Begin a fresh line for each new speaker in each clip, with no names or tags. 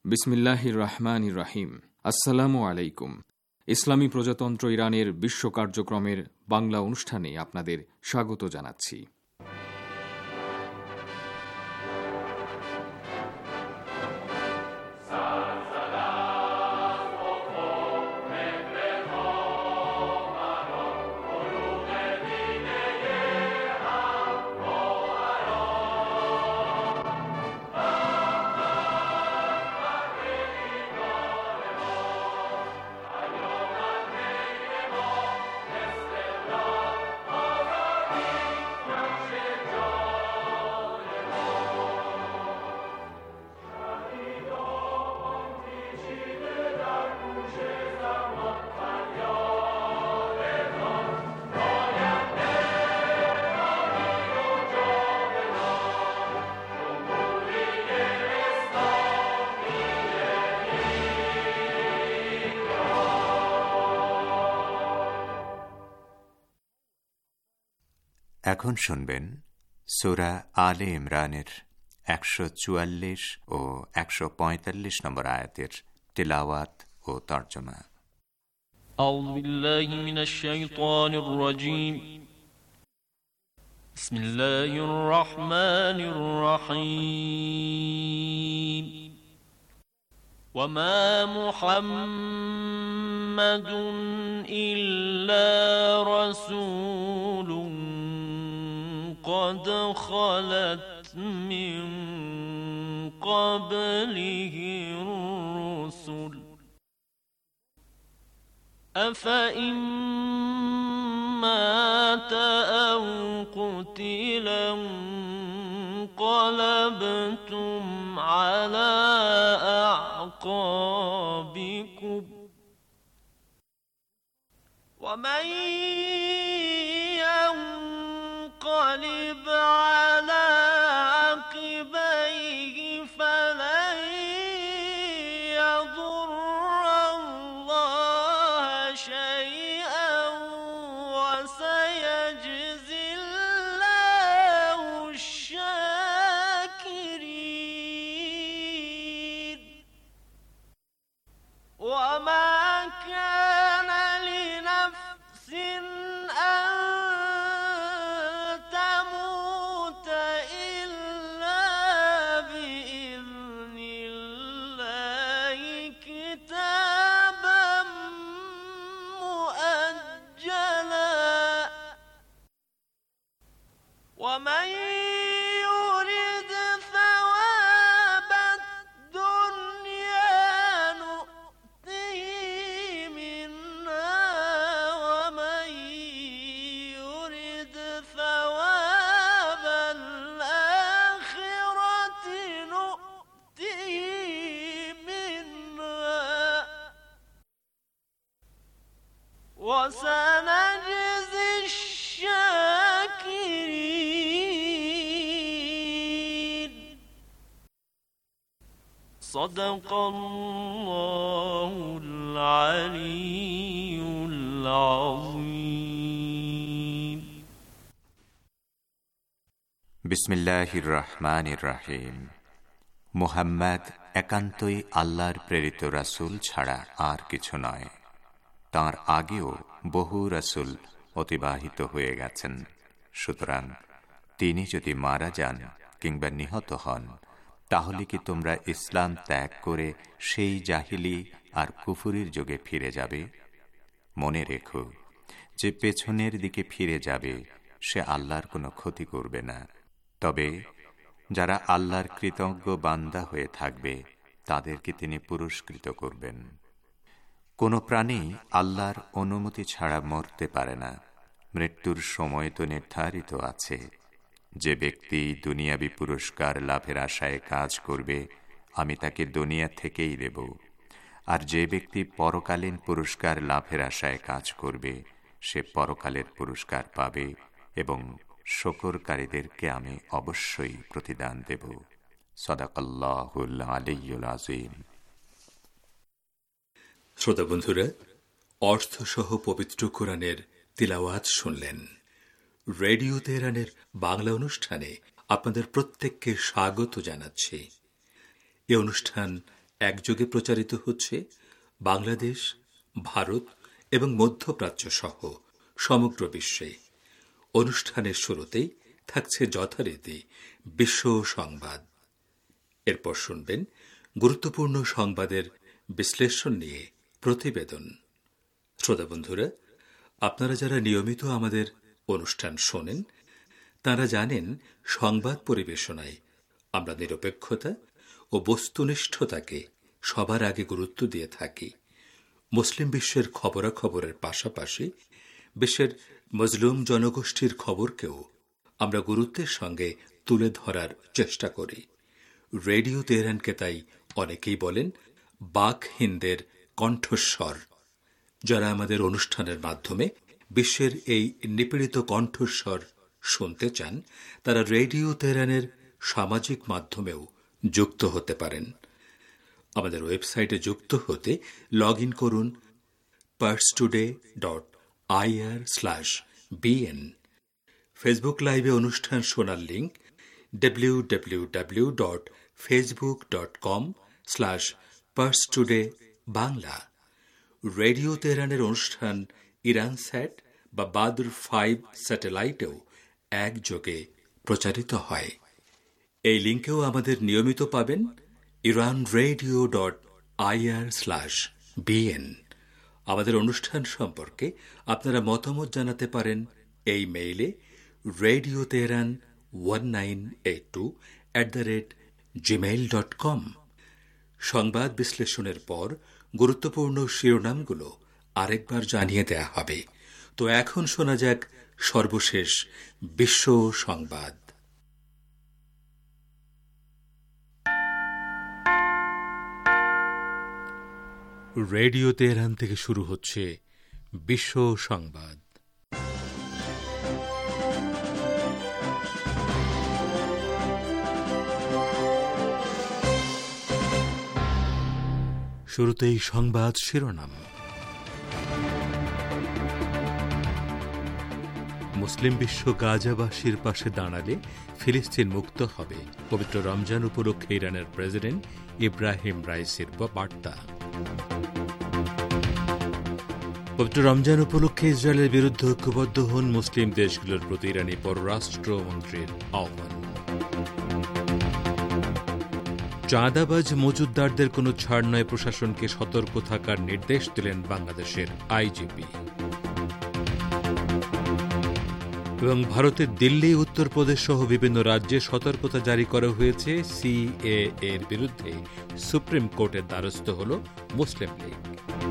বিসমিল্লাহির রহমানির রহিম। আসসালামু আলাইকুম। ইসলামী প্রজাতন্ত্র ইরানের বিশ্ব কার্যক্রমের বাংলা অনুষ্ঠানে আপনাদের স্বাগত জানাচ্ছি।
এখন শুনবেন সূরা আলে ইমরানের ১৪৪ ও ১৪৫ নম্বর আয়াতের তিলাওয়াত ও তরজমা।
আউযু বিল্লাহি মিনাশ শাইতানির রাজীম। বিসমিল্লাহির রহমানির রহিম। ওয়ামা মুহাম্মাদুন ইল্লা রাসূলুন قد خلت من قبله الرسل أفإن مات أو قتل انقلبتم على أعقابكم ومن ينقلب على عقبيه فلن يضر الله شيئا وسيجزي الله الشاكرين. وما كان لنفس أن تموت إلا بإذن الله كتابا مؤجلا. ومن يرد ثواب الدنيا نؤته منها ومن يرد ثواب الآخرة نؤته منها وسنجزي الشاكرين. صدق الله العلي العظيم.
বিসমিল্লাহির রহমানির রহিম। মুহাম্মদ একান্তই আল্লাহর প্রেরিত রাসূল ছাড়া আর কিছু নয়। তাঁর আগেও বহু রাসূল অতিবাহিত হয়ে গেছেন। সুতরাং তিনি যদি মারা যান কিংবা নিহত হন, তাহলে কি তোমরা ইসলাম ত্যাগ করে সেই জাহিলি আর কুফুরির যুগে ফিরে যাবে? মনে রেখো, যে পেছনের দিকে ফিরে যাবে সে আল্লাহর কোনো ক্ষতি করবে না। তবে যারা আল্লাহর কৃতজ্ঞ বান্দা হয়ে থাকবে তাদেরকে তিনি পুরস্কৃত করবেন। কোনো প্রাণী আল্লাহর অনুমতি ছাড়া মরতে পারে না। মৃত্যুর সময় তো নির্ধারিত আছে। যে ব্যক্তি দুনিয়াবী পুরস্কার লাভের আশায় কাজ করবে, আমি তাকে দুনিয়া থেকেই দেব। আর যে ব্যক্তি পরকালীন পুরস্কার লাভের আশায় কাজ করবে, সে পরকালের পুরস্কার পাবে এবং শুকরকারীদেরকে আমি অবশ্যই প্রতিদান দেব। সাদাকাল্লাহুল আলিয়্যুল আযীম।
শ্রোতা বন্ধুরা, অর্থসহ পবিত্র কোরআনের তিলাওয়াত শুনলেন। রেডিও তেহরানের বাংলা অনুষ্ঠানে আপনাদের প্রত্যেককে স্বাগত জানাচ্ছি। এ অনুষ্ঠান একযোগে প্রচারিত হচ্ছে বাংলাদেশ, ভারত এবং মধ্যপ্রাচ্য সহ সমগ্র বিশ্বে। অনুষ্ঠানের শুরুতেই থাকছে যথারীতি বিশ্ব সংবাদ। এরপর শুনবেন গুরুত্বপূর্ণ সংবাদের বিশ্লেষণ নিয়ে প্রতিবেদন। শ্রোতা বন্ধুরা, আপনারা যারা নিয়মিত আমাদের অনুষ্ঠান শোনেন তারা জানেন সংবাদ পরিবেশনায় আমরা নিরপেক্ষতা ও বস্তুনিষ্ঠতাকে সবার আগে গুরুত্ব দিয়ে থাকি। মুসলিম বিশ্বের খবরাখবরের পাশাপাশি বিশ্বের মজলুম জনগোষ্ঠীর খবরকেও আমরা গুরুত্বের সঙ্গে তুলে ধরার চেষ্টা করি। রেডিও তেহরানকে তাই অনেকেই বলেন বাক হিন্দের কণ্ঠস্বর। যারা আমাদের অনুষ্ঠানের মাধ্যমে বিশ্বের এই নিপীড়িত কণ্ঠস্বর শুনতে চান তারা রেডিও তেহরানের সামাজিক মাধ্যমেও যুক্ত হতে পারেন। আমাদের ওয়েবসাইটে যুক্ত হতে লগ ইন করুন parstoday.ir/bn। ফেসবুক লাইভে অনুষ্ঠান শোনার লিঙ্ক www.facebook.com/parstodaybangla। রেডিও তেহরানের অনুষ্ঠান ইরানস্যাট বা বাদর 5 স্যাটেলাইটেও একযোগে প্রচারিত হয়। এই লিঙ্কেও আমাদের নিয়মিত পাবেন iranradio.ir/bn। আমাদের অনুষ্ঠান সম্পর্কে আপনারা মতামত জানাতে পারেন এই মেইলে radioteheran1982@gmail.com। সংবাদ বিশ্লেষণের পর গুরুত্বপূর্ণ শিরোনামগুলো আরেকবার জানিয়ে দেয়া হবে। তো এখন শোনা যাক সর্বশেষ বিশ্ব সংবাদ। রেডিও তেহরান থেকে শুরু হচ্ছে বিশ্ব সংবাদ। শুরুতেই সংবাদ শিরোনাম। মুসলিম বিশ্ব গাজাবাসীর পাশে দাঁড়ালে ফিলিস্তিন মুক্ত হবে, পবিত্র রমজান উপলক্ষে ইরানের প্রেসিডেন্ট ইব্রাহিম রাইসির বার্তা। পবিত্র রমজান উপলক্ষে ইসরায়েলের বিরুদ্ধে ঐক্যবদ্ধ হন মুসলিম দেশগুলোর প্রতি ইরানি পররাষ্ট্রমন্ত্রীর আহ্বান। চাঁদাবাজ মজুতদারদের কোনো ছাড় নয়, প্রশাসনকে সতর্ক থাকার নির্দেশ দিলেন বাংলাদেশের আইজিপি। এবং ভারতের দিল্লি, উত্তরপ্রদেশ সহ বিভিন্ন রাজ্যে সতর্কতা জারি করা হয়েছে। সিএএ এর বিরুদ্ধে সুপ্রিম কোর্টের দ্বারস্থ হল মুসলিম লীগ।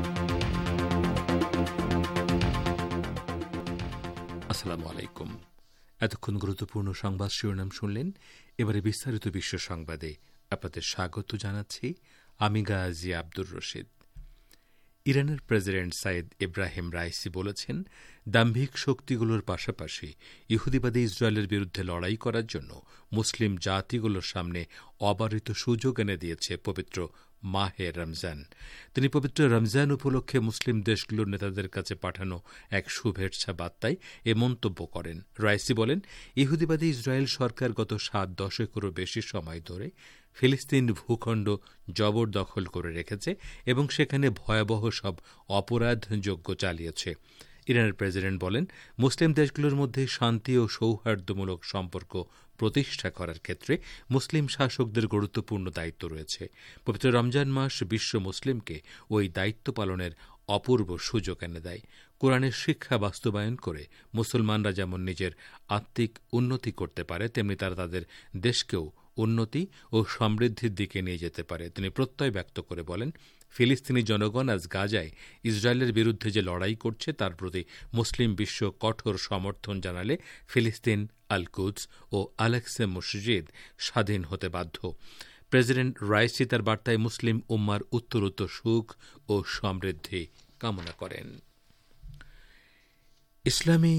আসসালামু আলাইকুম। এতক্ষণ গুরুত্বপূর্ণ সংবাদ শিরোনাম শুনলেন। এবারে বিস্তারিত বিশ্ব সংবাদে আপনাদের স্বাগত জানাচ্ছি। আমি গাজী আব্দুর রশিদ। ইরানের প্রেসিডেন্ট সাইদ ইব্রাহিম রাইসি বলেছেন, দাম্ভিক শক্তিগুলোর পাশাপাশি ইহুদিবাদী ইসরায়েলের বিরুদ্ধে লড়াই করার জন্য মুসলিম জাতিগুলোর সামনে অবারিত সুযোগ এনে দিয়েছে পবিত্র মাহে রমজান। তিনি পবিত্র রমজান উপলক্ষে মুসলিম দেশগুলোর নেতাদের কাছে পাঠানো এক শুভেচ্ছা বার্তায় এ মন্তব্য করেন। রাইসি বলেন, ইহুদিবাদী ইসরায়েল সরকার গত 7 দশকেরও বেশি সময় ধরে ফিলিস্তিন ভূখণ্ড জবরদখল করে রেখেছে এবং সেখানে ভয়াবহ সব অপরাধযোগ্য চালিয়েছে। ইরানের প্রেসিডেন্ট বলেন, মুসলিম দেশগুলোর মধ্যে শান্তি ও সৌহার্দ্যমূলক সম্পর্ক প্রতিষ্ঠা করার ক্ষেত্রে মুসলিম শাসকদের গুরুত্বপূর্ণ দায়িত্ব রয়েছে। পবিত্র রমজান মাস বিশ্ব মুসলিমকে ওই দায়িত্ব পালনের অপূর্ব সুযোগ এনে দেয়। কোরআনের শিক্ষা বাস্তবায়ন করে মুসলমানরা যেমন নিজের আত্মিক উন্নতি করতে পারে, তেমনি তারা তাদের দেশকেও উন্নতি ও সমৃদ্ধির দিকে নিয়ে যেতে পারে। তিনি প্রত্যয় ব্যক্ত করে বলেন, ফিলিস্তিনি জনগণ আজ গাজায় ইসরায়েলের বিরুদ্ধে যে লড়াই করছে তার প্রতি মুসলিম বিশ্ব কঠোর সমর্থন জানালে ফিলিস্তিন, আল কুদস ও আল-আকসা মসজিদ স্বাধীন হতে বাধ্য। প্রেসিডেন্ট রাইসি তার বার্তায় মুসলিম উম্মার উত্তরোত্তর সুখ ও সমৃদ্ধি কামনা করেন। ইসলামী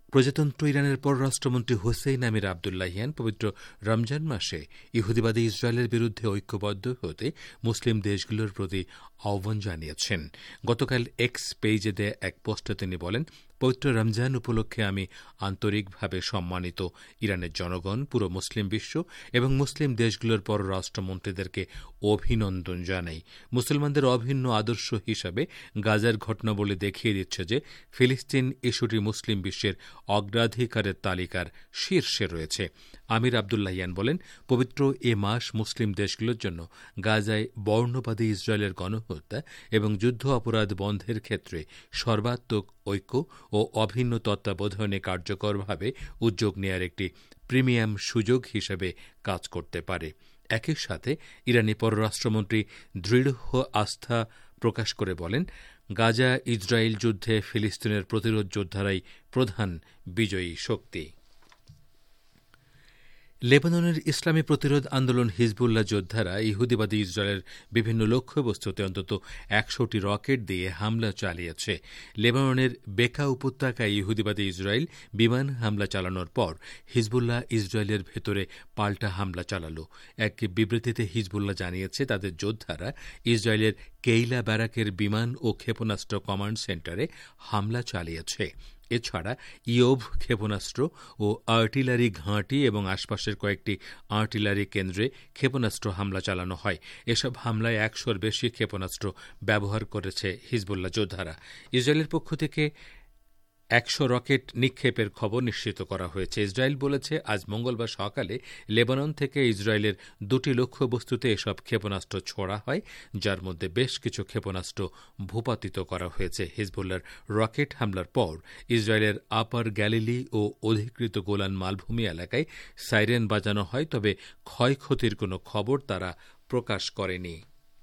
প্রজাতন্ত্র ইরানের পররাষ্ট্রমন্ত্রী হোসেইন আমির আবদুল্লাহিয়ান পবিত্র রমজান মাসে ইহুদিবাদী ইসরায়েলের বিরুদ্ধে ঐক্যবদ্ধ হতে মুসলিম দেশগুলোর প্রতি আহ্বান জানিয়েছেন। গতকাল এক্স পেজে দেয়া এক পোস্টে তিনি বলেন, পবিত্র রমজান উপলক্ষে আমি আন্তরিকভাবে সম্মানিত ইরানের জনগণ, পুরো মুসলিম বিশ্ব এবং মুসলিম দেশগুলোর পররাষ্ট্রমন্ত্রীদেরকে অভিনন্দন জানাই। মুসলমানদের অভিন্ন আদর্শ হিসাবে গাজার ঘটনাবলী দেখিয়ে দিচ্ছে যে ফিলিস্তিন ইস্যুটি মুসলিম বিশ্বের অগ্রাধিকারের তালিকার শীর্ষে রয়েছে। আমির আবদুল্লাহিয়ান বলেন, পবিত্র এ মাস মুসলিম দেশগুলোর জন্য গাজায় বর্ণবাদী ইসরায়েলের গণহত্যা এবং যুদ্ধ অপরাধ বন্ধের ক্ষেত্রে সর্বাত্মক ঐক্য ও অভিন্ন তত্ত্বাবধানে কার্যকরভাবে উদ্যোগ নেয়ার একটি প্রিমিয়াম সুযোগ হিসেবে কাজ করতে পারে। একই সাথে ইরানি পররাষ্ট্রমন্ত্রী দৃঢ় আস্থা প্রকাশ করে বলেন, গাজা ইসরায়েল যুদ্ধে ফিলিস্তিনের প্রতিরোধ যোদ্ধারাই প্রধান বিজয়ী শক্তি। লেবাননের ইসলামী প্রতিরোধ আন্দোলন হিজবুল্লাহ যোদ্ধারা ইহুদিবাদী ইসরায়েলের বিভিন্ন লক্ষ্যবস্তুতে অন্তত ১০০টি রকেট দিয়ে হামলা চালিয়েছে। লেবাননের বেকা উপত্যকায় ইহুদিবাদী ইসরায়েল বিমান হামলা চালানোর পর হিজবুল্লাহ ইসরায়েলের ভেতরে পাল্টা হামলা চালাল। এক বিবৃতিতে হিজবুল্লাহ জানিয়েছে তাদের যোদ্ধারা ইসরায়েলের কেইলা ব্যারাকের বিমান ও ক্ষেপণাস্ত্র কমান্ড সেন্টারে হামলা চালিয়েছে। এছাড়া ইয়োভ ক্ষেপণাস্ত্র ও আর্টিলারি ঘাঁটি এবং আশপাশের কয়েকটি আর্টিলারি কেন্দ্রে ক্ষেপণাস্ত্র হামলা চালানো হয়। এসব হামলায় ১০০র বেশি ক্ষেপণাস্ত্র ব্যবহার করেছে হিজবুল্লাহ যোদ্ধারা। ইসরায়েলের পক্ষ থেকে ১০০ রকেট নিক্ষেপের খবর নিশ্চিত করা হয়েছে। ইসরায়েল বলেছে আজ মঙ্গলবার সকালে লেবানন থেকে ইসরায়েলের ২টি লক্ষ্যবস্তুতে এসব ক্ষেপণাস্ত্র ছোড়া হয়, যার মধ্যে বেশ কিছু ক্ষেপণাস্ত্র ভূপাতিত করা হয়েছে। হিজবুল্লাহর রকেট হামলার পর ইসরায়েলের আপার গ্যালিলি ও অধিকৃত গোলান মালভূমি এলাকায় সাইরেন বাজানো হয়, তবে ক্ষয়ক্ষতির কোনো খবর তারা প্রকাশ করেনি।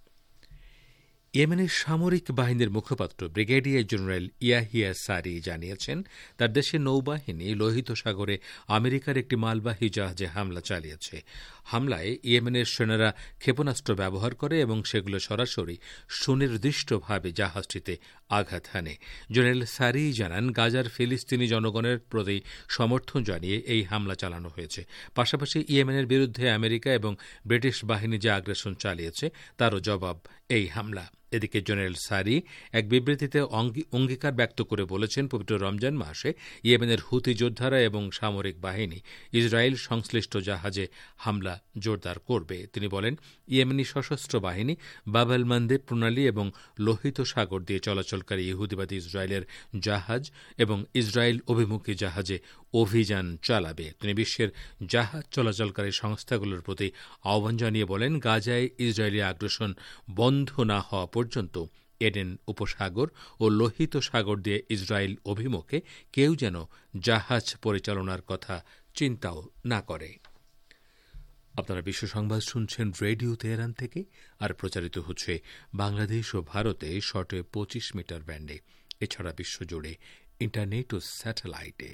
ইয়েমেনের সামরিক বাহিনীর মুখপাত্র ব্রিগেডিয়ার জেনারেল ইয়াহিয়া সারি জানিয়েছেন, তার দেশের নৌবাহিনী লোহিত সাগরে আমেরিকার একটি মালবাহী জাহাজে হামলা চালিয়েছে। হামলায় ইয়েমেনের সেনারা ক্ষেপণাস্ত্র ব্যবহার করে এবং সেগুলো সরাসরি সুনির্দিষ্টভাবে জাহাজটিতে আঘাত হানে। জেনারেল সারি জানান, গাজার ফিলিস্তিনি জনগণের প্রতি সমর্থন জানিয়ে এই হামলা চালানো হয়েছে। পাশাপাশি ইয়েমেনের বিরুদ্ধে আমেরিকা এবং ব্রিটিশ বাহিনী যে আগ্রাসন চালিয়েছে তারও জবাব এই হামলা। এদিকে জেনারেল সারি এক বিবৃতিতে অঙ্গীকার ব্যক্ত করে বলেছেন, পবিত্র রমজান মাসে ইয়েমেনের হুতি যোদ্ধারা এবং সামরিক বাহিনী ইসরায়েল সংশ্লিষ্ট জাহাজে হামলা জোরদার করবে। তিনি বলেন, ইয়েমেনি সশস্ত্র বাহিনী বাব আল মানদেব প্রণালী এবং লোহিত সাগর দিয়ে চলাচলকারী ইহুদিবাদী ইসরায়েলের জাহাজ এবং ইসরায়েল অভিমুখী জাহাজে অভিযান চালাবে। তিনি বিশ্বের জাহাজ চলাচলকারী সংস্থাগুলোর প্রতি আহ্বান জানিয়ে বলেন, গাজায় ইসরায়েলি আগ্রাসন বন্ধ না হওয়া পর্যন্ত এডেন উপসাগর ও লোহিত সাগর দিয়ে ইসরায়েল অভিমুখে কেউ যেন জাহাজ পরিচালনার কথা চিন্তাও না করে। আপনারা বিশ্ব সংবাদ শুনছেন রেডিও তেহরান থেকে, আর প্রচারিত হচ্ছে বাংলাদেশ ও ভারতে শর্টে ২৫ মিটার ব্যান্ডে, এছাড়া বিশ্বজুড়ে ইন্টারনেট ও স্যাটেলাইটে।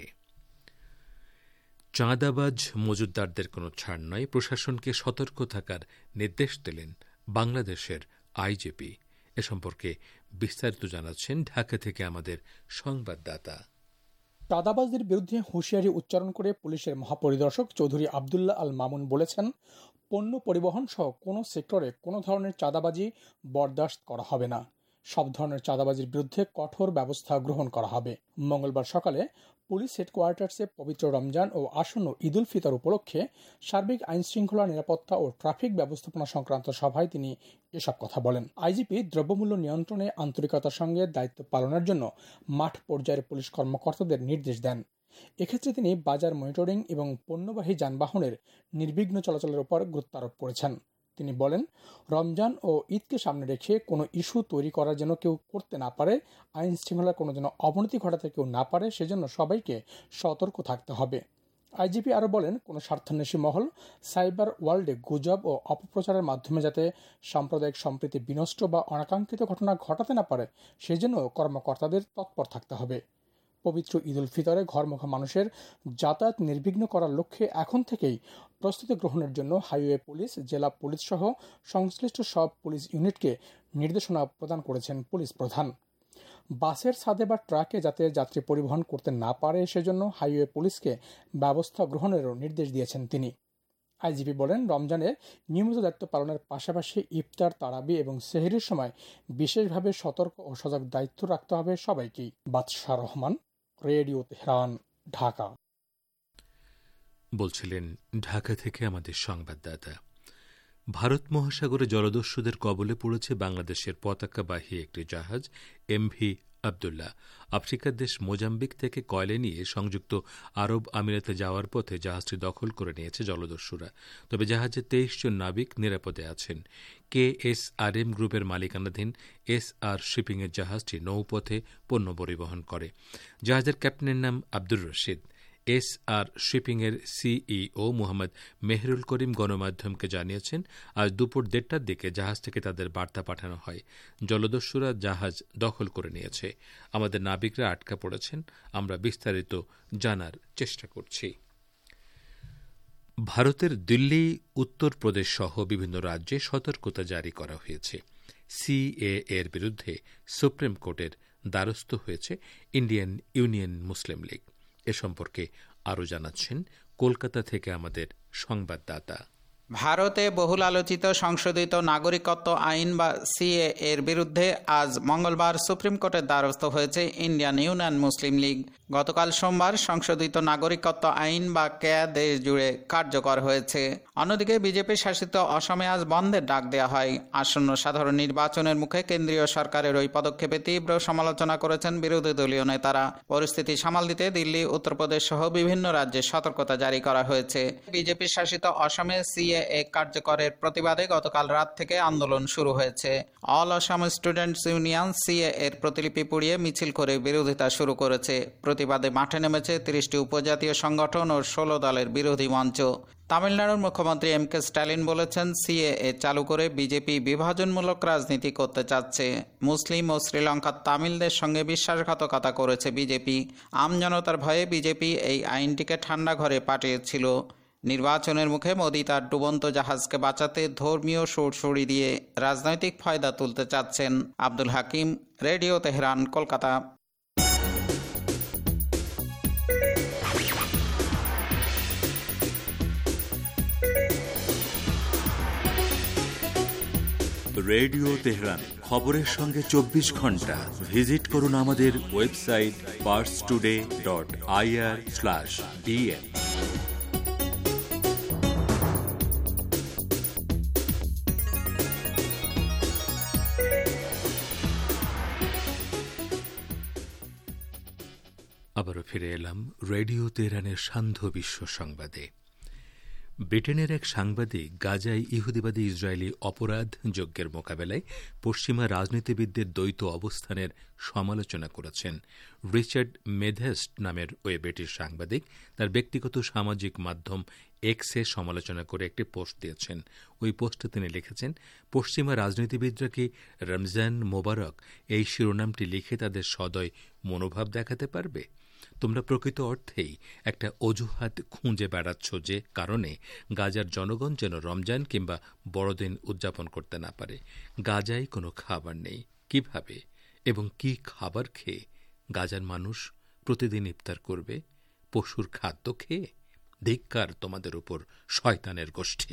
চাঁদাবাজ মজুতদারদের কোনো ছাড় নয়, প্রশাসনকে সতর্ক থাকার নির্দেশ দিলেন বাংলাদেশের আইজিপি। এ সম্পর্কে বিস্তারিত জানাচ্ছেন ঢাকা থেকে আমাদের সংবাদদাতা।
চাঁদাবাজদের বিরুদ্ধে হুঁশিয়ারি উচ্চারণ করে পুলিশের মহাপরিদর্শক চৌধুরী আবদুল্লাহ আল মামুন বলেছেন, পণ্য পরিবহন সহ কোনো সেক্টরে কোনো ধরনের চাঁদাবাজি বরদাস্ত করা হবে না। সব ধরনের চাঁদাবাজির বিরুদ্ধে কঠোর ব্যবস্থা গ্রহণ করা হবে। মঙ্গলবার সকালে পুলিশ হেডকোয়ার্টার্সে পবিত্র রমজান ও আসন্ন ঈদ উল ফিতর উপলক্ষে সার্বিক আইনশৃঙ্খলা, নিরাপত্তা ও ট্রাফিক ব্যবস্থাপনা সংক্রান্ত সভায় তিনি এসব কথা বলেন। আইজিপি দ্রব্যমূল্য নিয়ন্ত্রণে আন্তরিকতার সঙ্গে দায়িত্ব পালনের জন্য মাঠ পর্যায়ের পুলিশ কর্মকর্তাদের নির্দেশ দেন। এক্ষেত্রে তিনি বাজার মনিটরিং এবং পণ্যবাহী যানবাহনের নির্বিঘ্ন চলাচলের উপর গুরুত্ব আরোপ করেছেন। তিনি বলেন, রমজান ও ঈদকে সামনে রেখে কোনো ইস্যু তৈরি করার যেন কেউ করতে না পারে, আইন শৃঙ্খলার কোনো যেন অবনতি ঘটাতে কেউ না পারে, সেজন্য সবাইকে সতর্ক থাকতে হবে। আইজিপি আরও বলেন, কোনো স্বার্থান্বেষী মহল সাইবার ওয়ার্ল্ডে গুজব ও অপপ্রচারের মাধ্যমে যাতে সাম্প্রদায়িক সম্প্রীতি বিনষ্ট বা অনাকাঙ্ক্ষিত ঘটনা ঘটাতে না পারে, সেজন্য কর্মকর্তাদের তৎপর থাকতে হবে। পবিত্র ঈদ উল ফিতরে ঘরমুখী মানুষের যাতায়াত নির্বিঘ্ন করার লক্ষ্যে এখন থেকেই প্রস্তুতি গ্রহণের জন্য হাইওয়ে পুলিশ, জেলা পুলিশ সহ সংশ্লিষ্ট সব পুলিশ ইউনিটকে নির্দেশনা প্রদান করেছেন পুলিশ প্রধান। বাসের ছাদে বা ট্রাকে যাতে যাত্রী পরিবহন করতে না পারে সেজন্য হাইওয়ে পুলিশকে ব্যবস্থা গ্রহণেরও নির্দেশ দিয়েছেন তিনি। আইজিপি বলেন, রমজানের নিয়মিত দায়িত্ব পালনের পাশাপাশি ইফতার, তারাবি এবং সেহরির সময় বিশেষভাবে সতর্ক ও সজাগ দায়িত্ব রাখতে হবে সবাইকেই। বাদশাহ রহমান, রেডিও তেহরান, ঢাকা।
বলছিলেন ঢাকা থেকে আমাদের সংবাদদাতা। ভারত মহাসাগরে জলদস্যুদের কবলে পড়েছে বাংলাদেশের পতাকাবাহী একটি জাহাজ এমভি আবদুল্লাহ। আফ্রিকার দেশ মোজাম্বিক থেকে কয়লা নিয়ে সংযুক্ত আরব আমিরাতে যাওয়ার পথে জাহাজটি দখল করে নিয়েছে জলদস্যুরা। তবে জাহাজে 23 জন নাবিক নিরাপদে আছেন। KSRM গ্রুপের মালিকানাধীন SR শিপিংয়ের জাহাজটি নৌপথে পণ্য পরিবহন করে। জাহাজের ক্যাপ্টেনের নাম আব্দুর রশিদ। SR শিপিংয়ের CEO মোহাম্মদ মেহরুল করিম গণমাধ্যমকে জানিয়েছেন, আজ দুপুর 1:30টার দিকে জাহাজ থেকে তাদের বার্তা পাঠানো হয়, জলদস্যুরা জাহাজ দখল করে নিয়েছে, আমাদের নাবিকরা আটকা পড়েছেন, আমরা বিস্তারিত জানার চেষ্টা করছি। ভারতের দিল্লি, উত্তরপ্রদেশ সহ বিভিন্ন রাজ্যে সতর্কতা জারি করা হয়েছে। CAA এর বিরুদ্ধে সুপ্রিম কোর্টের দ্বারস্থ হয়েছে ইন্ডিয়ান ইউনিয়ন মুসলিম লীগ। এ সম্পর্কে আরও জানাচ্ছেন কলকাতা থেকে আমাদের সংবাদদাতা।
ভারতে বহুল আলোচিত সংশোধিত নাগরিকত্ব আইন বা CAA এর বিরুদ্ধে আজ মঙ্গলবার সুপ্রিম কোর্টের দ্বারস্থ হয়েছে ইন্ডিয়ান ইউনিয়ন মুসলিম লীগ। গতকাল সোমবার সংশোধিত নাগরিকত্ব আইন বা ক্যা দেশ জুড়ে কার্যকর হয়েছে। অন্যদিকে বিজেপি শাসিত অসমে আজ বন্ধের ডাক দেওয়া হয়। আসন্ন সাধারণ নির্বাচনের মুখে কেন্দ্রীয় সরকারের ওই পদক্ষেপে তীব্র সমালোচনা করেছেন বিরোধী দলীয় নেতারা। পরিস্থিতি সামাল দিতে দিল্লি, উত্তরপ্রদেশ সহ বিভিন্ন রাজ্যে সতর্কতা জারি করা হয়েছে। বিজেপি শাসিত অসমে CAA কার্যকরের প্রতিবাদে গতকাল রাত থেকে আন্দোলন শুরু হয়েছে। All Assam Students Union CAA এর প্রতিলিপি পুড়িয়ে মিছিল করে বিরোধিতা শুরু করেছে। প্রতিবাদে মাঠে নেমেছে 30টি উপজাতীয় সংগঠন ও 16 দলের বিরোধী মঞ্চ। তামিলনাড়ুর মুখ্যমন্ত্রী MK স্ট্যালিন বলেছেন, CAA চালু করে বিজেপি বিভাজনমূলক রাজনীতি করতে চাচ্ছে। মুসলিম ও শ্রীলঙ্কার তামিলদের সঙ্গে বিশ্বাসঘাতকতা করেছে বিজেপি। আমজনতার ভয়ে বিজেপি এই আইনটিকে ঠান্ডা ঘরে পাঠিয়েছিল। নির্বাচনের মুখে মোদি তার ডুবন্ত জাহাজকে বাঁচাতে ধর্মীয় সুরসুরি দিয়ে রাজনৈতিক ফায়দা তুলতে চাচ্ছেন। Abdul Hakim, radio Tehran, Kolkata.
Radio Tehran, খবরের সঙ্গে 24 ঘন্টা। ভিজিট করুন আমাদের ওয়েবসাইট parstoday.ir/dn।
আবারও ফিরে এলাম রেডিও তেহরানের সান্ধ্য বিশ্ব সংবাদে। ব্রিটেনের এক সাংবাদিক গাজায় ইহুদিবাদী ইসরায়েলি অপরাধ যজ্ঞের মোকাবেলায় পশ্চিমা রাজনীতিবিদদের দ্বৈত অবস্থানের সমালোচনা করেছেন। রিচার্ড মেধেস্ট নামের ওই ব্রিটিশ সাংবাদিক তার ব্যক্তিগত সামাজিক মাধ্যম এক্সে সমালোচনা করে একটি পোস্ট দিয়েছেন। ওই পোস্টে তিনি লিখেছেন, পশ্চিমা রাজনীতিবিদরা কি রমজান মোবারক এই শিরোনামটি লিখে তাদের সদয় মনোভাব দেখাতে পারবে? তোমরা প্রকৃত অর্থেই একটা অজুহাত খুঁজে বেড়াচ্ছ যে কারণে গাজার জনগণ যেন রমজান কিংবা বড়দিন উদযাপন করতে না পারে। গাজায় কোনো খাবার নেই। কিভাবে এবং কি খাবার খেয়ে গাজার মানুষ প্রতিদিন ইফতার করবে? পশুর খাদ্য খেয়ে? ধিক্কার তোমাদের উপর, শয়তানের গোষ্ঠী।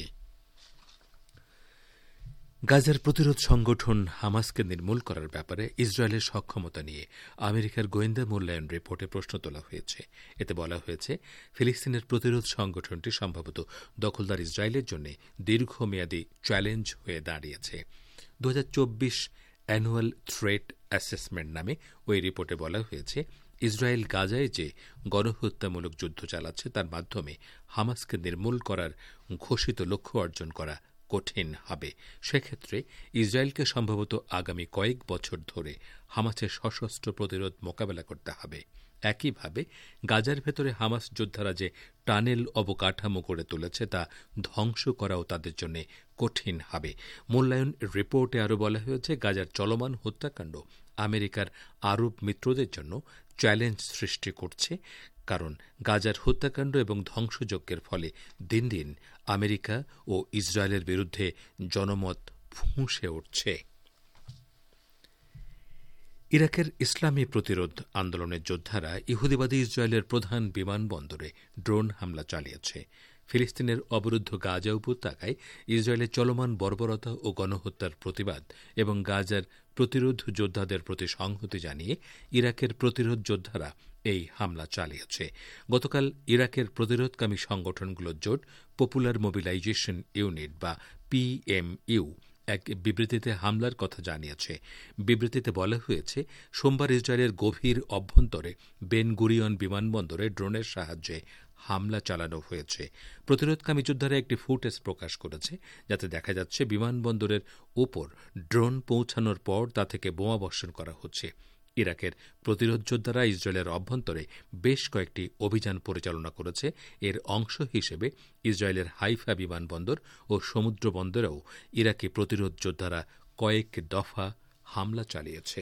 গাজার প্রতিরোধ সংগঠন হামাসকে নির্মূল করার ব্যাপারে ইসরায়েলের সক্ষমতা নিয়ে আমেরিকার গোয়েন্দা মূল্যায়ন রিপোর্টে প্রশ্ন তোলা হয়েছে। এতে বলা হয়েছে, ফিলিস্তিনের প্রতিরোধ সংগঠনটি সম্ভবত দখলদার ইসরায়েলের জন্য দীর্ঘমেয়াদী চ্যালেঞ্জ হয়ে দাঁড়িয়েছে। 2024 অ্যানুয়াল থ্রেট অ্যাসেসমেন্ট নামে ওই রিপোর্টে বলা হয়েছে, ইসরায়েল গাজায় যে গণহত্যামূলক যুদ্ধ চালাচ্ছে তার মাধ্যমে হামাসকে নির্মূল করার ঘোষিত লক্ষ্য অর্জন করা কঠিন হবে। সেক্ষেত্রে ইসরায়েলকে সম্ভবত আগামী কয়েক বছর ধরে হামাসের সশস্ত্র প্রতিরোধ মোকাবেলা করতে হবে। একইভাবে গাজার ভেতরে হামাস যোদ্ধারা যে টানেল অবকাঠামো গড়ে তুলেছে তা ধ্বংস করাও তাদের জন্য কঠিন হবে। মূল্যায়ন রিপোর্টে আরও বলা হয়েছে, গাজার চলমান হত্যাকাণ্ড আমেরিকার আরব মিত্রদের জন্য চ্যালেঞ্জ সৃষ্টি করছে, কারণ গাজার হত্যাকাণ্ড এবং ধ্বংসযজ্ঞের ফলে দিন দিন আমেরিকা ও ইসরায়েলের বিরুদ্ধে জনমত ফুঁসে উঠছে। ইরাকের ইসলামী প্রতিরোধ আন্দোলনের যোদ্ধারা ইহুদিবাদী ইসরায়েলের প্রধান বিমানবন্দরে ড্রোন হামলা চালিয়েছে। ফিলিস্তিনের অবরুদ্ধ গাজা উপত্যকায় ইসরায়েলের চলমান বর্বরতা ও গণহত্যার প্রতিবাদ এবং গাজার প্রতিরোধ যোদ্ধাদের প্রতি সংহতি জানিয়ে ইরাকের প্রতিরোধ যোদ্ধারা এই হামলা চালিয়েছে। গতকাল ইরাকের প্রতিরোধকামী সংগঠনগুলোর জোট পপুলার মোবিলাইজেশন ইউনিট বা পিএমইউ এক বিবৃতিতে হামলার কথা জানিয়েছে। বিবৃতিতে বলা হয়েছে, সোমবার ইসরায়েলের গভীর অভ্যন্তরে বেন গুরিয়ন বিমানবন্দরে ড্রোনের সাহায্যে হামলা চালানো হয়েছে। প্রতিরোধকামী যোদ্ধারা একটি ফুটেজ প্রকাশ করেছে, যাতে দেখা যাচ্ছে বিমানবন্দরের উপর ড্রোন পৌঁছানোর পর তা থেকে বোমা বর্ষণ করা হচ্ছে। ইরাকের প্রতিরোধ যোদ্ধারা ইসরায়েলের অভ্যন্তরে বেশ কয়েকটি অভিযান পরিচালনা করেছে। এর অংশ হিসেবে ইসরায়েলের হাইফা বিমানবন্দর ও সমুদ্র বন্দরেও ইরাকি প্রতিরোধ যোদ্ধারা কয়েক দফা হামলা চালিয়েছে।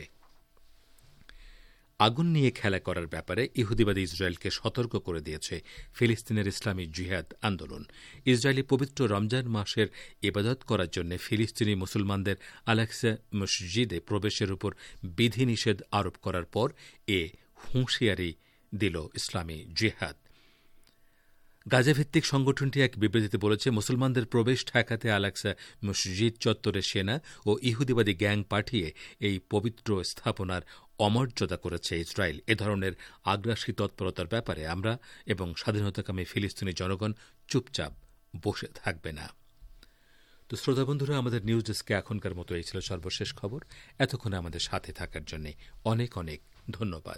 আগুন নিয়ে খেলা করার ব্যাপারে ইহুদিবাদী ইসরায়েলকে সতর্ক করে দিয়েছে ফিলিস্তিনের ইসলামী জিহাদ আন্দোলন। ইসরায়েলি পবিত্র রমজান মাসের ইবাদত করার জন্য ফিলিস্তিনি মুসলমানদের আল-আকসা মসজিদে প্রবেশের উপর বিধিনিষেধ আরোপ করার পর এ হুঁশিয়ারি দিল ইসলামী জিহাদ। গাজাভিত্তিক সংগঠনটি এক বিবৃতিতে বলেছে, মুসলমানদের প্রবেশ ঠেকাতে আল-আকসা মসজিদ চত্বরে সেনা ও ইহুদিবাদী গ্যাং পাঠিয়ে এই পবিত্র স্থাপনার অমর্যাদা করেছে ইসরায়েল। এ ধরনের আগ্রাসী তৎপরতার ব্যাপারে আমরা এবং স্বাধীনতাকামী ফিলিস্তিনি জনগণ চুপচাপ বসে থাকবে না। তো শ্রোতা বন্ধুরা, আমাদের নিউজ ডেস্কে এখনকার মতো এই ছিল সর্বশেষ খবর। এতক্ষণে আমাদের সাথে থাকার জন্য অনেক অনেক ধন্যবাদ।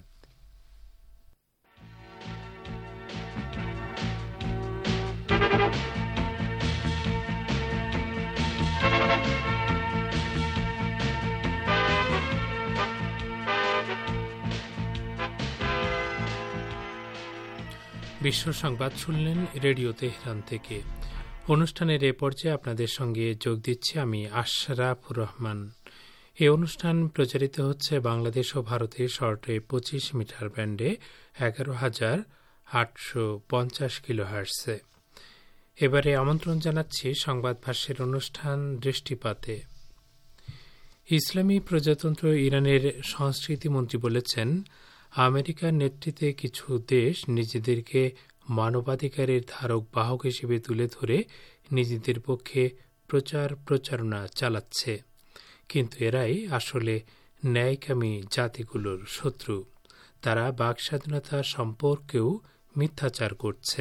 বিশ্ব সংবাদ শুনলেন রেডিও তেহরান থেকে। অনুষ্ঠানের এ পর্যায়ে আপনাদের সঙ্গে যোগ দিচ্ছি আমি আশরাফুর রহমান। এই অনুষ্ঠান প্রচারিত হচ্ছে বাংলাদেশ ও ভারতের শর্টে 25 মিটার ব্যান্ডে 11,850 কিলোহার্টজে। এবারে আমন্ত্রণ জানাচ্ছি সংবাদ ভাষ্যের অনুষ্ঠান দৃষ্টিপাতে। ইসলামী প্রজাতন্ত্র ইরানের সংস্কৃতিমন্ত্রী বলেছেন, আমেরিকার নেতৃত্বে কিছু দেশ নিজেদেরকে মানবাধিকারের ধারক বাহক হিসেবে তুলে ধরে নিজেদের পক্ষে প্রচারণা চালাচ্ছে, কিন্তু এরাই আসলে ন্যায়কামী জাতিগুলোর শত্রু। তারা বাক স্বাধীনতা সম্পর্কেও মিথ্যাচার করছে।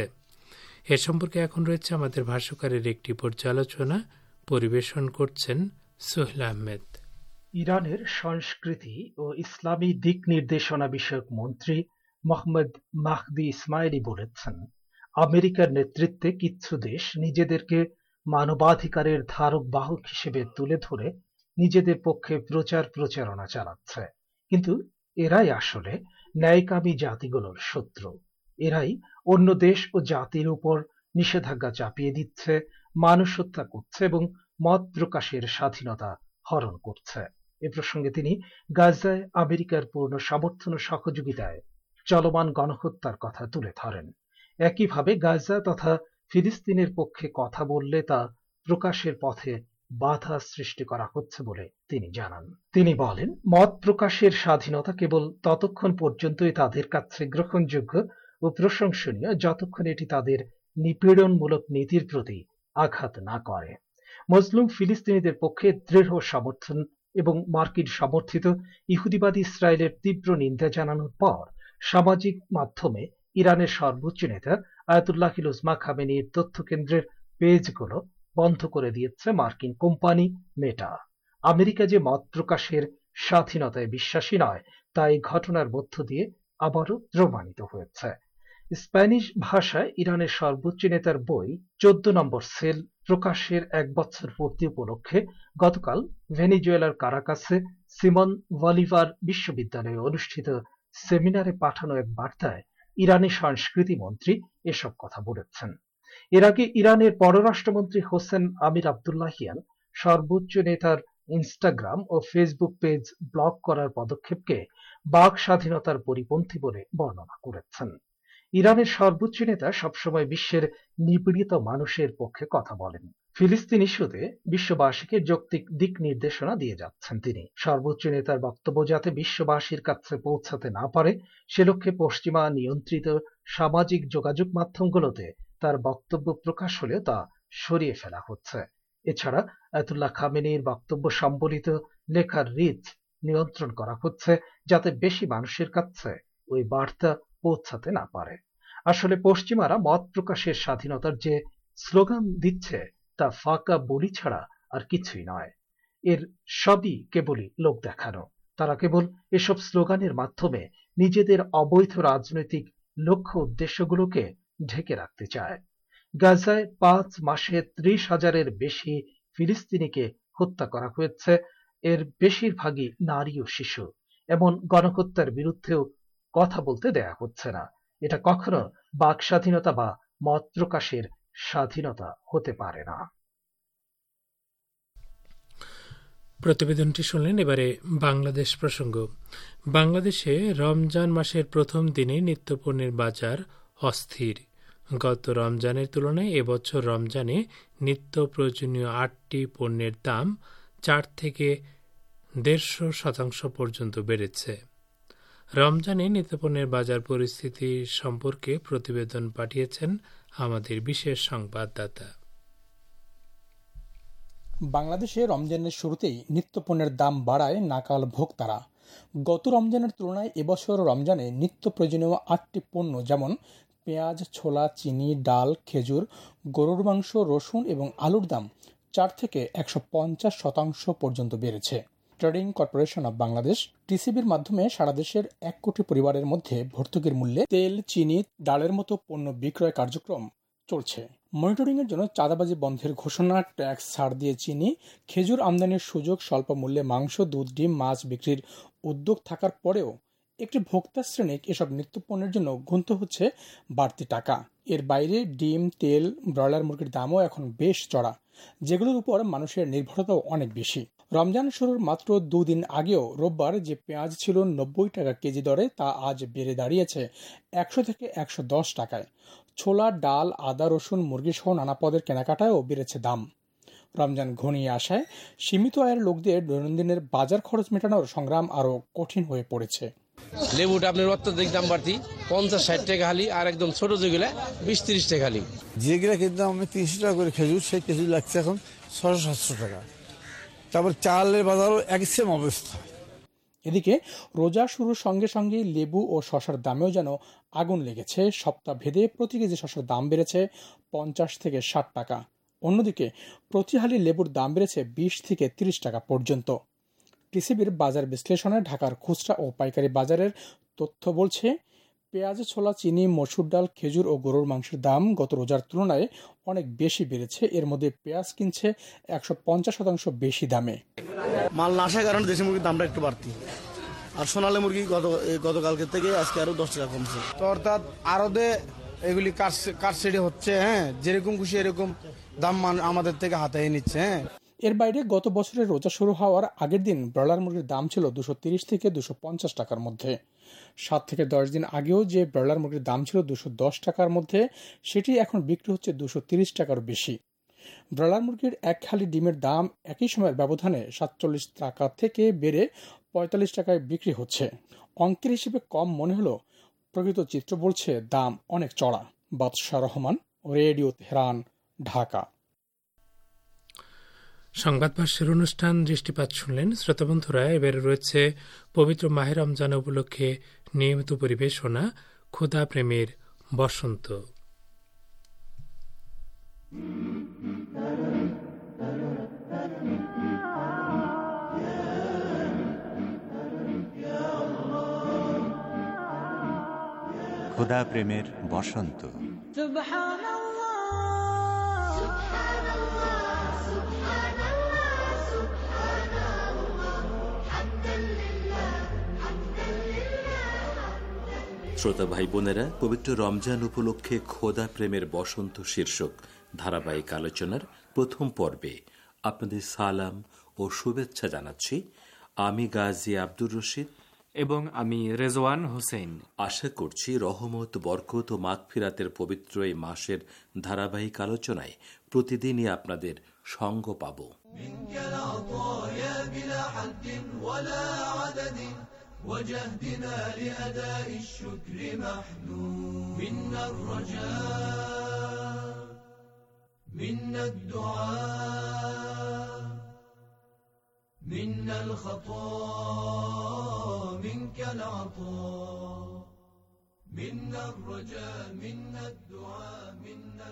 এ সম্পর্কে এখন রয়েছে আমাদের ভাষ্যকারের একটি পর্যালোচনা, পরিবেশন করছেন সোহেল আহমেদ।
ইরানের সংস্কৃতি ও ইসলামী দিক নির্দেশনা বিষয়ক মন্ত্রী মোহাম্মদ মাহদি ইসমাইলি বলেছেন, আমেরিকার নেতৃত্বে কিছু দেশ নিজেদেরকে মানবাধিকারের ধারক বাহক হিসেবে তুলে ধরে নিজেদের পক্ষে প্রচারণা চালাচ্ছে, কিন্তু এরাই আসলে ন্যায়কামী জাতিগুলোর শত্রু। এরাই অন্য দেশ ও জাতির উপর নিষেধাজ্ঞা চাপিয়ে দিচ্ছে, মানুষ হত্যা করছে এবং মত প্রকাশের স্বাধীনতা হরণ করছে। এ প্রসঙ্গে তিনি গাজায় আমেরিকার পূর্ণ সমর্থন ও সহযোগিতায় চলমান গণহত্যার কথা তুলে ধরেন। একইভাবে গাজা তথা ফিলিস্তিনের পক্ষে কথা বললে তা প্রকাশের পথে বাধা সৃষ্টি করা হচ্ছে বলে তিনি জানান। তিনি বলেন, মত প্রকাশের স্বাধীনতা কেবল ততক্ষণ পর্যন্তই তাদের কাছে গ্রহণযোগ্য ও প্রশংসনীয় যতক্ষণ এটি তাদের নিপীড়নমূলক নীতির প্রতি আঘাত না করে। মজলুম ফিলিস্তিনিদের পক্ষে দৃঢ় সমর্থন এবং মার্কিন সমর্থিত ইহুদিবাদী ইসরায়েলের তীব্র নিন্দা জানানোর পর সামাজিক মাধ্যমে ইরানের সর্বোচ্চ নেতা আয়াতুল্লাহিল উজমা খামেনির তথ্য কেন্দ্রের পেজগুলো বন্ধ করে দিয়েছে মার্কিন কোম্পানি মেটা। আমেরিকা যে মত প্রকাশের স্বাধীনতায় বিশ্বাসী নয়, তা এই ঘটনার মধ্য দিয়ে আবারও প্রমাণিত হয়েছে। স্প্যানিশ ভাষায় ইরানের সর্বোচ্চ নেতার বই 14 নম্বর সেল প্রকাশের 1 বছর পূর্তি উপলক্ষে গতকাল ভেনিজুয়েলার কারাকাসে সিমন বলিভার বিশ্ববিদ্যালয়ে অনুষ্ঠিত সেমিনারে পাঠানো এক বার্তায় ইরানি সংস্কৃতি মন্ত্রী এসব কথা বলেছেন। এর আগে ইরানের পররাষ্ট্রমন্ত্রী হোসেন আমির আব্দুল্লাহিয়ান সর্বোচ্চ নেতার ইনস্টাগ্রাম ও ফেসবুক পেজ ব্লক করার পদক্ষেপকে বাক স্বাধীনতার পরিপন্থী বলে বর্ণনা করেছেন। ইরানের সর্বোচ্চ নেতা সবসময় বিশ্বের নিপীড়িত মানুষের পক্ষে কথা বলেন। ফিলিস্তিন ইস্যুতে বিশ্ববাসীকে যৌক্তিক দিক নির্দেশনা দিয়ে যাচ্ছেন তিনি। সর্বোচ্চ নেতার বক্তব্য যাতে বিশ্ববাসীর কাছে পৌঁছাতে না পারে সে লক্ষ্যে পশ্চিমা নিয়ন্ত্রিত সামাজিক যোগাযোগ মাধ্যমগুলোতে তার বক্তব্য প্রকাশ হলেও তা সরিয়ে ফেলা হচ্ছে। এছাড়া আয়াতুল্লাহ খামেনির বক্তব্য সম্বলিত লেখার রিচ নিয়ন্ত্রণ করা হচ্ছে যাতে বেশি মানুষের কাছে ওই বার্তা পৌঁছাতে না পারে। আসলে পশ্চিমারা মত প্রকাশের স্বাধীনতার যে স্লোগান দিচ্ছে তা ফাঁকা বলি ছাড়া আর কিছুই নয়। এর সবই কেবলই লোক দেখানো। তারা কেবল এসব স্লোগানের মাধ্যমে নিজেদের অবৈধ রাজনৈতিক লক্ষ্য উদ্দেশ্যগুলোকে ঢেকে রাখতে চায়। গাজায় 5 মাসে 30,000-এর বেশি ফিলিস্তিনিকে হত্যা করা হয়েছে, এর বেশিরভাগই নারী ও শিশু। এমন গণহত্যার বিরুদ্ধেও কথা বলতে দেয়া হচ্ছে না। এটা কখনো বাক স্বাধীনতা বা মত প্রকাশের স্বাধীনতা হতে পারে না।
প্রতিবেদনটি শুনলেন। এবারে বাংলাদেশ প্রসঙ্গ। বাংলাদেশে রমজান মাসের প্রথম দিনে নিত্যপণ্যের বাজার অস্থির। গত রমজানের তুলনায় এবছর রমজানে নিত্য প্রয়োজনীয় 8টি পণ্যের দাম 4 থেকে 150% পর্যন্ত বেড়েছে। রমজানে নিত্যপণ্যের বাজার পরিস্থিতি সম্পর্কে প্রতিবেদন পাঠিয়েছেন আমাদের বিশেষ সংবাদদাতা।
বাংলাদেশে রমজানের শুরুতেই নিত্যপণ্যের দাম বাড়ায় নাকাল ভোক্তারা। গত রমজানের তুলনায় এবছর রমজানে নিত্য প্রয়োজনীয় 8টি পণ্য যেমন পেঁয়াজ, ছোলা, চিনি, ডাল, খেজুর, গরুর মাংস, রসুন এবং আলুর দাম 4 থেকে 150% পর্যন্ত বেড়েছে। ট্রেডিং কর্পোরেশন অব বাংলাদেশ টিসিবির মাধ্যমে সারা দেশের 1 কোটি পরিবারের মধ্যে ভর্তুকির মূল্যে তেল, চিনি, ডালের মতো পণ্য বিক্রয় কার্যক্রম চলছে। মনিটরিং এর জন্য চাঁদাবাজি বন্ধের ঘোষণা, ট্যাক্স ছাড় দিয়ে চিনি, খেজুর আমদানির সুযোগ, স্বল্প মূল্যে মাংস, দুধ, ডিম, মাছ বিক্রির উদ্যোগ থাকার পরেও একটি ভোক্তা শ্রেণী এসব নিত্যপণ্যের জন্য গুনতে হচ্ছে বাড়তি টাকা। এর বাইরে ডিম, তেল, ব্রয়লার মুরগির দামও এখন বেশ চড়া, যেগুলোর উপর মানুষের নির্ভরতাও অনেক বেশি। রমজান শুরুর মাত্র 2 দিন আগেও রোববার যে পেঁয়াজ ছিল 90 টাকা কেজি দরে তা আজ বেড়ে দাঁড়িয়েছে 100 থেকে 110 টাকায়। ছোলা, ডাল, আদা, রসুন, মুরগি সহ নানা পদের কেনাকাটায়ও বেড়েছে দাম। রমজান ঘনিয়ে আসায় সীমিত আয়ের লোকদের দৈনন্দিনের বাজার খরচ মেটানোর সংগ্রাম আরও কঠিন হয়ে পড়েছে।
লেবুটা আপনার অত্যাধিক দাম বাড়তি, 50-60 টাকা খালি, আর একদম ছোট যেগুলা 20-30 টাকা খালি।
যেগুলা কিন্তু আমি 30 টাকা করে খেজুর, সেই খেজুর লাগছে এখন 600-700 টাকা। তারপর চালের বাজারও একই সেম অবস্থা।
এদিকে রোজা শুরুর সঙ্গে সঙ্গে লেবু ও শসার দামেও যেন আগুন লেগেছে। সপ্তাহ ভেদে প্রতি কেজি শসার দাম বেড়েছে 50 থেকে 60 টাকা। অন্যদিকে প্রতি হালি লেবুর দাম বেড়েছে 20 থেকে 30 টাকা পর্যন্ত। টিসিবির বাজার বিশ্লেষণে ঢাকার খুচরা ও পাইকারি বাজারের তথ্য বলছে, পেঁয়াজ, ছোলা, চিনি, মসুর ডাল, খেজুর ও গরুর মাংসের দাম গত রোজার তুলনায় অনেক বেশি বেড়েছে। এর মধ্যে পেঁয়াজ কিনছে 150% বেশি দামে।
মাল না আসার কারণে দেশি মুরগির দামটা একটু বাড়তি, আর সোনালী মুরগি গতকালকে থেকে আজকে আরো 10 টাকা কমছে।
তো অর্থাৎ আরদে এগুলি কারসেডি হচ্ছে, যেরকম খুশি এরকম দাম আমাদের থেকে হাতায় নিচ্ছে।
এর বাইরে গত বছরের রোজা শুরু হওয়ার আগের দিন ব্রয়লার মুরগির দাম ছিল 230 থেকে 250 টাকার মধ্যে। 7 থেকে 10 দিন আগেও যে ব্রয়লার মুরগির দাম ছিল 210 টাকার মধ্যে, সেটি এখন বিক্রি হচ্ছে 230 টাকার বেশি। ব্রয়লার মুরগির 1 হালি ডিমের দাম একই সময়ের ব্যবধানে 47 টাকা থেকে বেড়ে 45 টাকায় বিক্রি হচ্ছে। অঙ্কের হিসেবে কম মনে হলো, প্রকৃত চিত্র বলছে দাম অনেক চড়া। Badsha Rahman, radio Tehran, Dhaka.
সংবাদ ভাষ্যের অনুষ্ঠান দৃষ্টিপাত শুনলেন। শ্রোতাবন্ধুরা, এবারে রয়েছে পবিত্র মাহে রমজান উপলক্ষে নিয়মিত পরিবেশনা খোদা প্রেমের বসন্ত।
খোদা প্রেমের বসন্ত।
শ্রোতা ভাই বোনেরা, পবিত্র রমজান উপলক্ষে খোদা প্রেমের বসন্ত শীর্ষক ধারাবাহিক আলোচনার প্রথম পর্বে আপনাদের সালাম ও শুভেচ্ছা জানাচ্ছি আমি গাজী আব্দুর রশিদ,
এবং আমি রেজওয়ান হোসেন।
আশা করছি রহমত, বরকত ও মাগফিরাতের পবিত্র এই মাসের ধারাবাহিক আলোচনায় প্রতিদিনই আপনাদের সঙ্গ পাব।
منا الخطا منك العطاء منا الرجاء منا الدعاء منا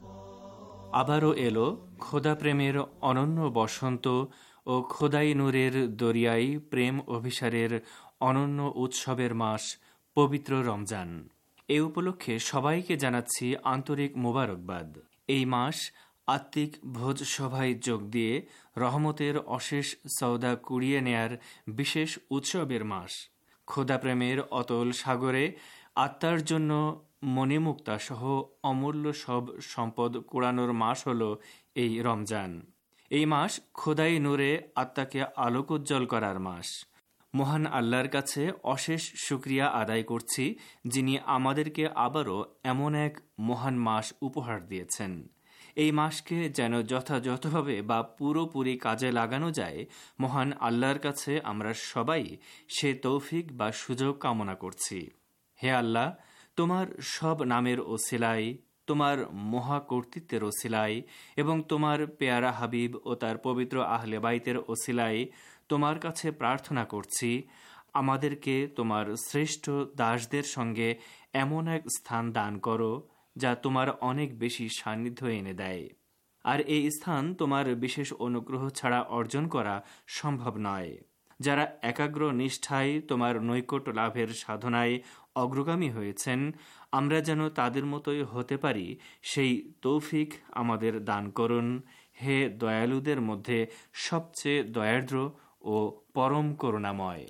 الخطا।
আবারও এলো খোদা প্রেমের অনন্য বসন্ত ও খোদাই নূরের দরিয়াই প্রেম অভিসারের অনন্য উৎসবের মাস পবিত্র রমজান। এ উপলক্ষে সবাইকে জানাচ্ছি আন্তরিক মোবারকবাদ। এই মাস আত্মিক ভোজ সভায় যোগ দিয়ে রহমতের অশেষ সওদা কুড়িয়ে নেয়ার বিশেষ উৎসবের মাস। খোদা প্রেমের অতল সাগরে আত্মার জন্য মণিমুক্তা সহ অমূল্য সব সম্পদ কুড়ানোর মাস হল এই রমজান। এই মাস খোদাই নূরে আত্মাকে আলোকোজ্জ্বল করার মাস। মহান আল্লাহর কাছে অশেষ শুকরিয়া আদায় করছি, যিনি আমাদেরকে আবারও এমন এক মহান মাস উপহার দিয়েছেন। এই মাসকে যেন যথাযথভাবে বা পুরোপুরি কাজে লাগানো যায়, মহান আল্লাহর কাছে আমরা সবাই সে তৌফিক বা সুযোগ কামনা করছি। হে আল্লাহ, তোমার সব নামের ওসিলায়, তোমার মহাকর্তৃত্বের ওসিলায় এবং তোমার পেয়ারা হাবিব ও তার পবিত্র আহলে বাইতের ওসিলায় তোমার কাছে প্রার্থনা করছি, আমাদেরকে তোমার শ্রেষ্ঠ দাসদের সঙ্গে এমন এক স্থান দান করো যা তোমার অনেক বেশি সান্নিধ্য এনে দেয়। আর এই স্থান তোমার বিশেষ অনুগ্রহ ছাড়া অর্জন করা সম্ভব নয়। যারা একাগ্র নিষ্ঠায় তোমার নৈকট্য লাভের সাধনায় অগ্রগামী হয়েছেন, আমরা যেন তাদের মতোই হতে পারি, সেই তৌফিক আমাদের দান করুন। হে দয়ালুদের মধ্যে সবচেয়ে দয়ার্দ্র ও পরম করুণাময়।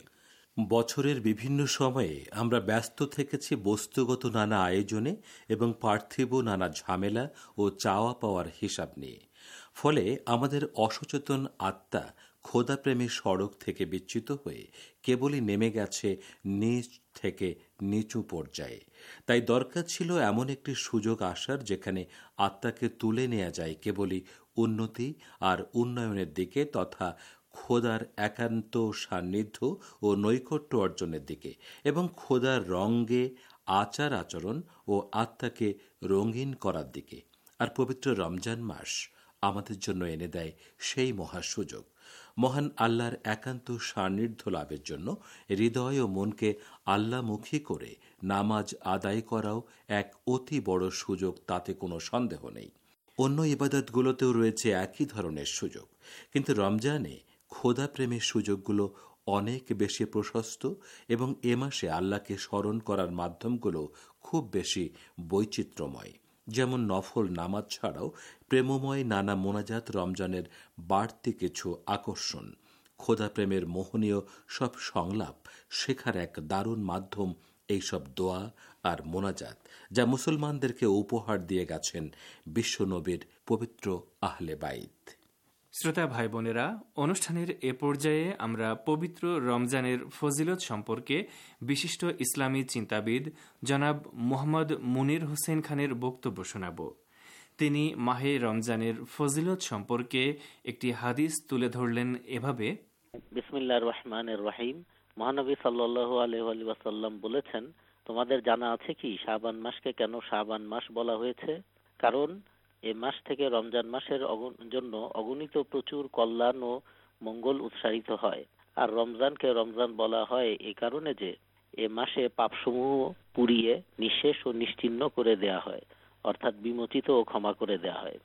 বছরের বিভিন্ন সময়ে আমরা ব্যস্ত থেকেছি বস্তুগত নানা আয়োজনে এবং পার্থিব নানা ঝামেলা ও চাওয়া পাওয়ার হিসাব নিয়ে। ফলে আমাদের অসচেতন আত্মা খোদা প্রেমের সড়ক থেকে বিচ্যুত হয়ে কেবলই নেমে গেছে নিচ থেকে নিচু পর্যায়ে। তাই দরকার ছিল এমন একটি সুযোগ আসার যেখানে আত্মাকে তুলে নেওয়া যায় কেবলই উন্নতি আর উন্নয়নের দিকে, তথা খোদার একান্ত সান্নিধ্য ও নৈকট্য অর্জনের দিকে, এবং খোদার রঙ্গে আচার আচরণ ও আত্মাকে রঙিন করার দিকে। আর পবিত্র রমজান মাস আমাদের জন্য এনে দেয় সেই মহা সুযোগ। মহান আল্লাহর একান্ত সান্নিধ্য লাভের জন্য হৃদয় ও মনকে আল্লাহমুখী করে নামাজ আদায় করাও এক অতি বড় সুযোগ, তাতে কোনো সন্দেহ নেই। অন্য ইবাদতগুলোতেও রয়েছে একই ধরনের সুযোগ, কিন্তু রমজানে খোদা প্রেমের সুযোগগুলো অনেক বেশি প্রশস্ত এবং এ মাসে আল্লাহকে স্মরণ করার মাধ্যমগুলো খুব বেশি বৈচিত্র্যময়। যেমন নফল নামাজ ছাড়াও প্রেমময় নানা মোনাজাত রমজানের বাড়তি কিছু আকর্ষণ। খোদা প্রেমের মোহনীয় সব সংলাপ শেখার এক দারুণ মাধ্যম এইসব দোয়া আর মোনাজাত, যা মুসলমানদেরকে উপহার দিয়ে গেছেন বিশ্বনবীর পবিত্র আহলে বাইত।
শ্রোতা ভাই বোনেরা, অনুষ্ঠানের এ পর্যায়ে আমরা পবিত্র রমজানের ফজিলত সম্পর্কে বিশিষ্ট ইসলামী চিন্তাবিদ জনাব মোহাম্মদ মুনির হোসেন খানের বক্তব্য শোনাব। তিনি মাহে রমজানের ফজিলত সম্পর্কে একটি হাদিস তুলে ধরলেন এভাবে:
বিসমিল্লাহির রহমানির রহিম। মহানবী সাল্লাল্লাহু আলাইহি ওয়াসাল্লাম বলেছেন, তোমাদের জানা আছে কি শাবান মাসকে কেন শাবান মাস বলা হয়েছে? কারণ এ মাস থেকে রমজান মাসের জন্য অগণিত প্রচুর কল্যাণ ও মঙ্গল উৎসারিত হয়। আর রমজানকে রমজান বলা হয় এই কারণে যে এ মাসে পাপসমূহ পুড়িয়ে নিঃশেষ ও নিশ্চিহ্ন করে দেয়া হয়, অর্থাৎ বিমোচিত ও ক্ষমা করে দেয়া হয়।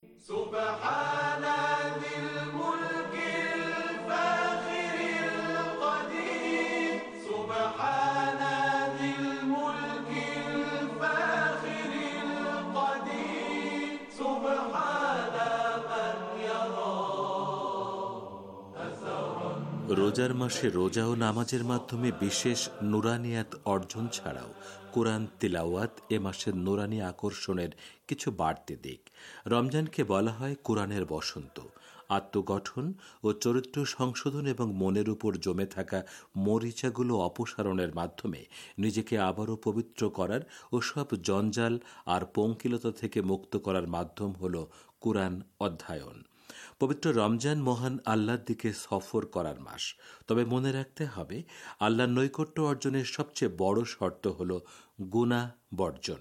রোজার মাসে রোজা ও নামাজের মাধ্যমে বিশেষ নুরানিয়াত অর্জন ছাড়াও কোরআন তিলাওয়াত এ মাসের নুরানি আকর্ষণের কিছু বাড়তি দিক। রমজানকে বলা হয় কোরআনের বসন্ত, আত্মগঠন ও চরিত্র সংশোধন এবং মনের উপর জমে থাকা মরিচাগুলো অপসারণের মাধ্যমে নিজেকে আবারও পবিত্র করার ও সব জঞ্জাল আর পঙ্কিলতা থেকে মুক্ত করার মাধ্যম হল কুরআন অধ্যয়ন। পবিত্র রমজান মহান আল্লাহর দিকে সফর করার মাস। তবে মনে রাখতে হবে, আল্লাহর নৈকট্য অর্জনের সবচেয়ে বড় শর্ত হল গুনাহ বর্জন।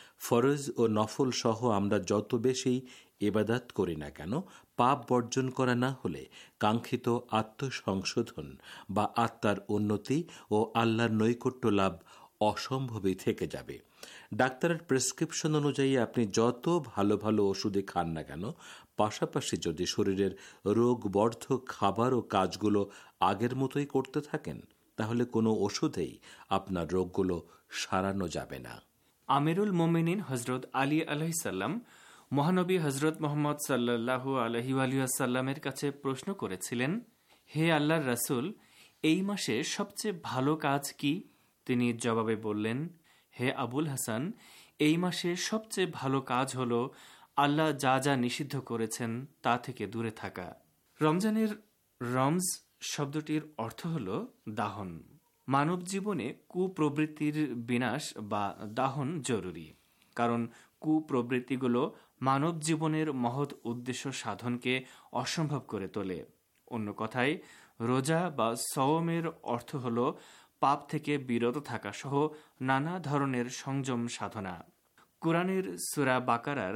ফরজ ও নফল সহ আমরা যত বেশি ইবাদত করি না কেন, পাপ বর্জন করা না হলে কাঙ্ক্ষিত আত্মসংশোধন বা আত্মার উন্নতি ও আল্লাহর নৈকট্য লাভ অসম্ভবই থেকে যাবে। ডাক্তারের প্রেসক্রিপশন অনুযায়ী আপনি যত ভালো ভালো ওষুধে খান না কেন, পাশাপাশি যদি শরীরের রোগবর্ধক খাবার ও কাজগুলো আগের মতোই করতে থাকেন, তাহলে কোনো ওষুধেই আপনার রোগগুলো সারানো যাবে না।
আমিরুল মোমিনিন হজরত আলী আলাইসাল্লাম মহানবী হজরত মোহাম্মদ সাল্লাল্লাহু আলহি আলিয়াসাল্লামের কাছে প্রশ্ন করেছিলেন, হে আল্লাহর রাসূল, এই মাসে সবচেয়ে ভালো কাজ কি? তিনি জবাবে বললেন, হে আবুল হাসান, এই মাসে সবচেয়ে ভালো কাজ হল আল্লাহ যা যা নিষিদ্ধ করেছেন তা থেকে দূরে থাকা। রমজানের রমজ শব্দটির অর্থ হল দাহন। মানব জীবনে কুপ্রবৃত্তির বিনাশ বা দাহন জরুরি, কারণ কুপ্রবৃত্তিগুলো মানব জীবনের মহৎ উদ্দেশ্য সাধনকে অসম্ভব করে তোলে। অন্য কথায়, রোজা বা সওমের অর্থ হল পাপ থেকে বিরত থাকা সহ নানা ধরনের সংযম সাধনা। কুরআনের সূরা বাকারার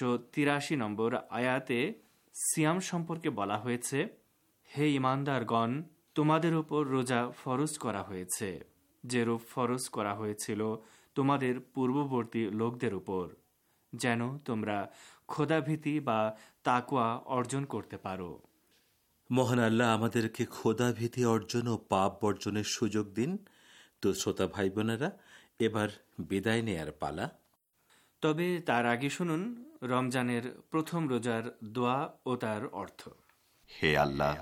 183 নম্বর আয়াতে সিয়াম সম্পর্কে বলা হয়েছে, হে ঈমানদারগণ, তোমাদের উপর রোজা ফরজ করা হয়েছে, যেরূপ ফরজ করা হয়েছিল তোমাদের পূর্ববর্তী লোকদের উপর, যেন তোমরা খোদাভীতি বা তাকওয়া অর্জন করতে পারো।
মহান আল্লাহ আমাদেরকে খোদাভীতি অর্জন ও পাপ বর্জনের সুযোগ দিন। তো শ্রোতা ভাই বোনেরা, এবার বিদায় নেয়ার পালা।
তবে তার আগে শুনুন রমজানের প্রথম রোজার দোয়া ও তার অর্থ।
হে আল্লাহ,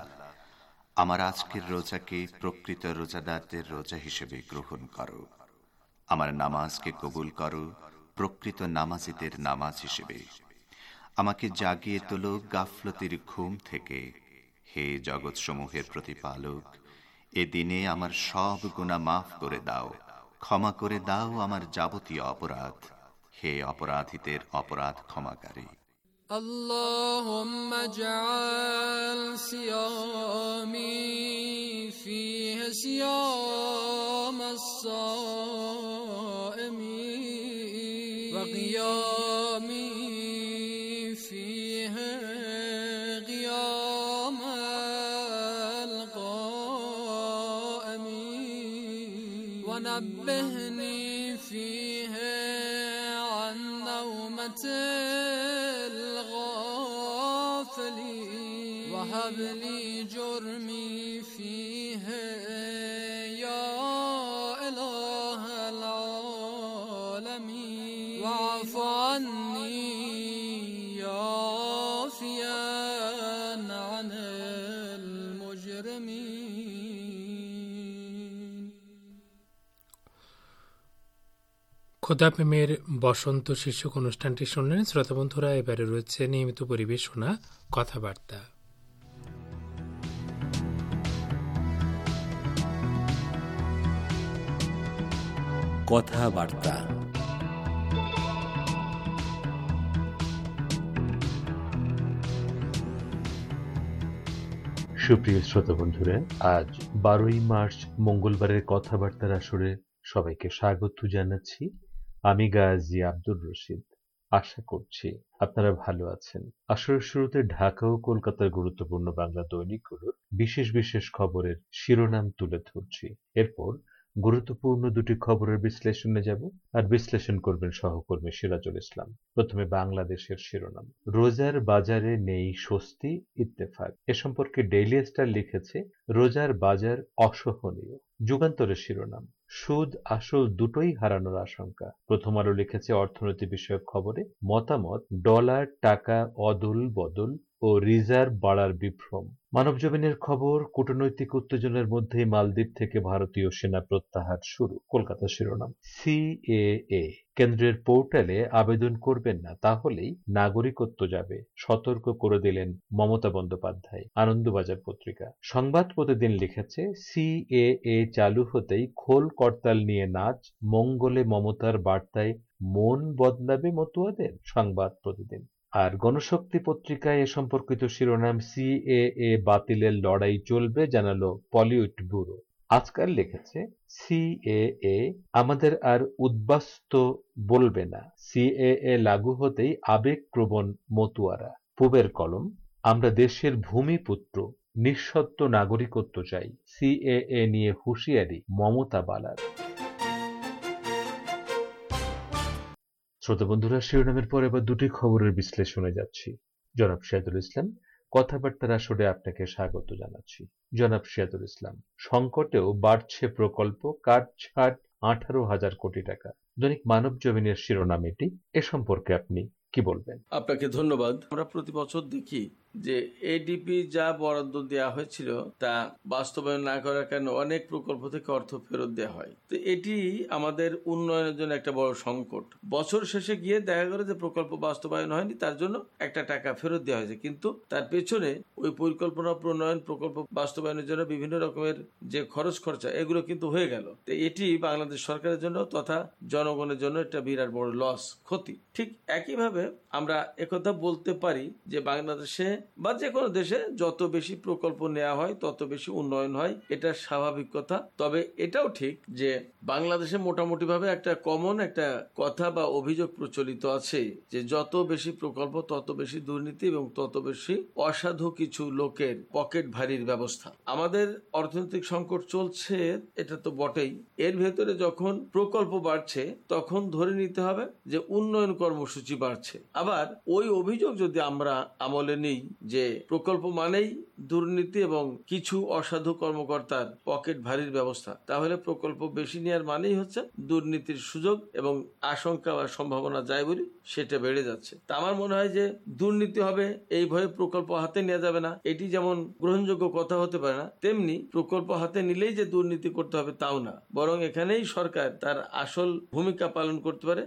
আমার আজকের রোজাকে প্রকৃত রোজাদারদের রোজা হিসেবে গ্রহণ করো। আমার নামাজকে কবুল করো প্রকৃত নামাজীদের নামাজ হিসেবে। আমাকে জাগিয়ে তোলো গাফলতির ঘুম থেকে। হে জগৎসমূহের প্রতিপালক, এ দিনে আমার সব গুনাহ মাফ করে দাও, ক্ষমা করে দাও আমার যাবতীয় অপরাধ। হে অপরাধীদের অপরাধ ক্ষমাকারী।
اللهم اجعل صيامي فيه صيام الصائمين وقيامي فيه قيام القائمين ونبهني فيه عن نومة وهب لي جرمي فيه يا إله العالمين واعف عني يا عافيا عن المجرمين।
খোদা প্রেমের বসন্ত শীর্ষক অনুষ্ঠানটি শুনলেন শ্রোতা বন্ধুরা। এবারে রয়েছে নিয়মিত পরিবেশনা কথাবার্তা।
কথাবার্তা। সুপ্রিয় শ্রোতা বন্ধুরা, আজ 12ই মার্চ মঙ্গলবারের কথাবার্তার আসরে সবাইকে স্বাগত জানাচ্ছি। আমি গাজী আব্দুর রশিদ। আশা করছি আপনারা ভালো আছেন। আসরের শুরুতে ঢাকা ও কলকাতার গুরুত্বপূর্ণ বাংলা দৈনিকগুলোর বিশেষ বিশেষ খবরের শিরোনাম তুলে ধরছি। এরপর গুরুত্বপূর্ণ দুটি খবরের বিশ্লেষণে যাব, আর বিশ্লেষণ করবেন সহকর্মী সিরাজুল ইসলাম। প্রথমে বাংলাদেশের শিরোনাম। রোজার বাজারে নেই স্বস্তি, ইত্তেফাক। এ সম্পর্কে ডেইলি স্টার লিখেছে, রোজার বাজার অসহনীয়। যুগান্তরের শিরোনাম, সুদ আসল দুটোই হারানোর আশঙ্কা। প্রথম আলো লিখেছে অর্থনীতি বিষয়ক খবরে মতামত, ডলার টাকা অদল বদল ও রিজার্ভ বাড়ার বিভ্রম। মানবজমিনের খবর, কূটনৈতিক উত্তেজনার মধ্যেই মালদ্বীপ থেকে ভারতীয় সেনা প্রত্যাহার শুরু। কলকাতা শিরোনাম, সিএএ
কেন্দ্রের পোর্টালে আবেদন করবেন না, তাহলেই নাগরিকত্ব যাবে, সতর্ক করে দিলেন মমতা বন্দ্যোপাধ্যায়। আনন্দবাজার পত্রিকা। সংবাদ প্রতিদিন লিখেছে, সিএএ চালু হতেই খোল করতাল নিয়ে নাচ, মঙ্গলে মমতার বার্তায় মন বদলাবে মতুয়াদের। সংবাদ প্রতিদিন। আর গণশক্তি পত্রিকায় এ সম্পর্কিত শিরোনাম, সিএএ বাতিলের লড়াই চলবে, জানালো পলিউট ব্যুরো। আজকাল লিখেছে, সিএএ আমাদের আর উদ্বাস্ত বলবে না, সিএএ লাগু হতেই আবেগপ্রবণ মতুয়ারা। পূবের কলম, আমরা দেশের ভূমিপুত্র, নিঃশর্ত নাগরিকত্ব চাই, সিএএ নিয়ে হুঁশিয়ারি মমতা বালার। শ্রোতা বন্ধুরা, শিরোনামের পর এবার দুটি খবরের বিশ্লেষণে যাচ্ছি। জনাব সিরাজুল ইসলাম কথাবার্তার আসরে আপনাকে স্বাগত জানাচ্ছি। জনাব সিরাজুল ইসলাম, সংকটেও বাড়ছে প্রকল্প, কাটছাট 18,000 কোটি টাকা। দৈনিক মানব জমিনের শিরোনাম এটি। এ সম্পর্কে আপনি কি বলবেন?
আপনাকে ধন্যবাদ। আমরা প্রতি বছর দেখি যে এডিপি যা বরাদ্দ দেওয়া হয়েছিল তা বাস্তবায়ন না করার কারণে অনেক প্রকল্প থেকে অর্থ ফেরত দেওয়া হয়। তো এটি আমাদের উন্নয়নের জন্য একটা বড় সংকট। বছর শেষে গিয়ে দেখা গেল যে প্রকল্প বাস্তবায়ন হয়নি, তার জন্য একটা টাকা ফেরত দেওয়া হয়েছে, কিন্তু তার পেছনে ওই পরিকল্পনা প্রণয়ন, প্রকল্প বাস্তবায়নের জন্য বিভিন্ন রকমের যে খরচ খরচা, এগুলো কিন্তু হয়ে গেল। তো এটি বাংলাদেশ সরকারের জন্য তথা জনগণের জন্য একটা বিরাট বড় লস, ক্ষতি। ঠিক একইভাবে আমরা একথা বলতে পারি যে বাংলাদেশে বা যে কোনো দেশে যত বেশি প্রকল্প নেওয়া হয় তত বেশি উন্নয়ন হয়, এটা স্বাভাবিক কথা। তবে এটাও ঠিক যে বাংলাদেশে মোটামুটি ভাবে একটা কমন একটা কথা বা অভিযোগ প্রচলিত আছে যে যত বেশি প্রকল্প তত বেশি দুর্নীতি এবং তত বেশি অসাধু কিছু লোকের পকেট ভারীর ব্যবস্থা। আমাদের অর্থনৈতিক সংকট চলছে, এটা তো বটেই। এর ভেতরে যখন প্রকল্প বাড়ছে তখন ধরে নিতে হবে যে উন্নয়ন কর্মসূচি বাড়ছে। আবার ওই অভিযোগ যদি আমরা আমলে নিই যে প্রকল্প মানেই দুর্নীতি এবং কিছু অসাধু কর্মকর্তার পকেট ভারীর ব্যবস্থা, তাহলে প্রকল্প বেশি নেওয়ার মানেই হচ্ছে দুর্নীতির সুযোগ এবং আশঙ্কা বা সম্ভাবনা যায় বলি সেটা বেড়ে যাচ্ছে। তা আমার মনে হয় যে দুর্নীতি হবে এই ভয়ে প্রকল্প হাতে নেওয়া যাবে না, এটি যেমন গ্রহণযোগ্য কথা হতে পারে না, তেমনি প্রকল্প হাতে নিলেই যে দুর্নীতি করতে হবে তাও না, বরং এখানেই সরকার তার আসল ভূমিকা পালন করতে পারে।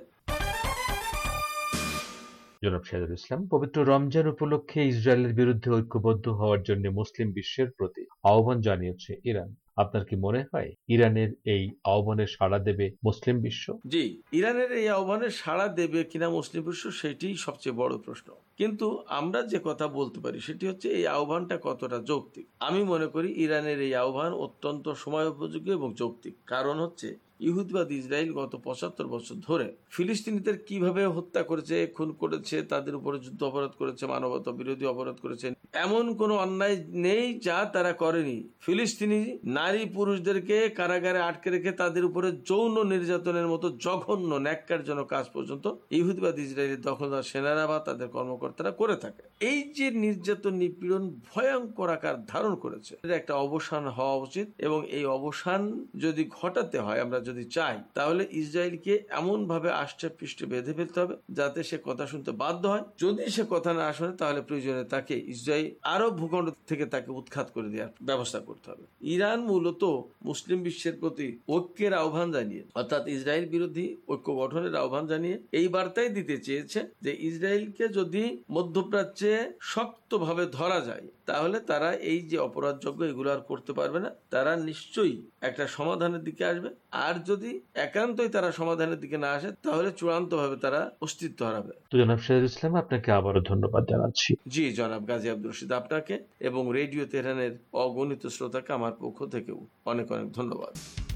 জনাব সিরাজুল ইসলাম, পবিত্র রমজান উপলক্ষে ইসরায়েলের বিরুদ্ধে ঐক্যবদ্ধ হওয়ার জন্য মুসলিম বিশ্বের প্রতি আহ্বান জানিয়েছে ইরান। আপনার কি মনে হয় ইরানের এই আহ্বানে সাড়া দেবে মুসলিম বিশ্ব?
জি, ইরানের এই আহ্বানে সাড়া দেবে কিনা মুসলিম বিশ্ব, সেটি সবচেয়ে বড় প্রশ্ন। কিন্তু আমরা যে কথা বলতে পারি সেটি হচ্ছে এই আহ্বানটা কতটা যৌক্তিক। আমি মনে করি ইরানের এই আহ্বান অত্যন্ত সময় উপযোগী এবং যৌক্তিক। কারণ হচ্ছে ইহুদিবাদ ইসরায়েল গত 75 বছর ধরে ফিলিস্তিনিদের কিভাবে হত্যা করেছে, খুন করেছে, তাদের উপরে যুদ্ধ অপরাধ করেছে, মানবতা বিরোধী অপরাধ করেছে, এমন কোনো অন্যায় নেই যা তারা করেনি। ফিলিস্তিনি নারী পুরুষদেরকে কারাগারে আটকে রেখে তাদের উপরে যৌন নির্যাতনের মতো জঘন্য ন্যাক্কারজনক কাজ পর্যন্ত ইহুদিবাদ ইসরায়েলের দখলদার সেনারা বা তাদের কর্মকর্তারা করে থাকে। এই যে নির্যাতন নিপীড়ন ভয়ঙ্কর আকার ধারণ করেছে, এর একটা অবসান হওয়া উচিত এবং এই অবসান যদি ঘটাতে হয়, আমরা যদি চাই, তাহলে ইসরায়েলকে এমন ভাবে আষ্টে পৃষ্ঠে বেঁধে ফেলতে হবে যাতে সে কথা শুনতে বাধ্য হয়। যদি সে কথা না শোনে তাহলে প্রয়োজনে তাকে ইসরায়েল আরো ভূখণ্ড থেকে তাকে উৎখাত করে দেওয়ার ব্যবস্থা করতে হবে। ইরান মূলত মুসলিম বিশ্বের প্রতি ঐক্যের আহ্বান জানিয়ে, অর্থাৎ ইসরায়েল বিরোধী ঐক্য গঠনের আহ্বান জানিয়ে এই বার্তাই দিতে চেয়েছে যে ইসরায়েলকে যদি মধ্যপ্রাচ্যে শক্তভাবে ধরা যায় তাহলে তারা এই যে অপরাধযোগ্য এগুলো আর করতে পারবে না, তারা নিশ্চয়ই একটা সমাধানের দিকে আসবে। আর যদি একান্তই তারা সমাধানের দিকে না আসে তাহলে চূড়ান্তভাবে তারা অস্তিত্ব হারাবে।
তো জনাব সিরাজুল ইসলাম, আপনাকে আবারও ধন্যবাদ জানাচ্ছি।
জি জনাব গাজী আব্দুর রশিদ, আপনাকে এবং রেডিও তেহরানের অগণিত শ্রোতাকে আমার পক্ষ থেকেও অনেক অনেক ধন্যবাদ।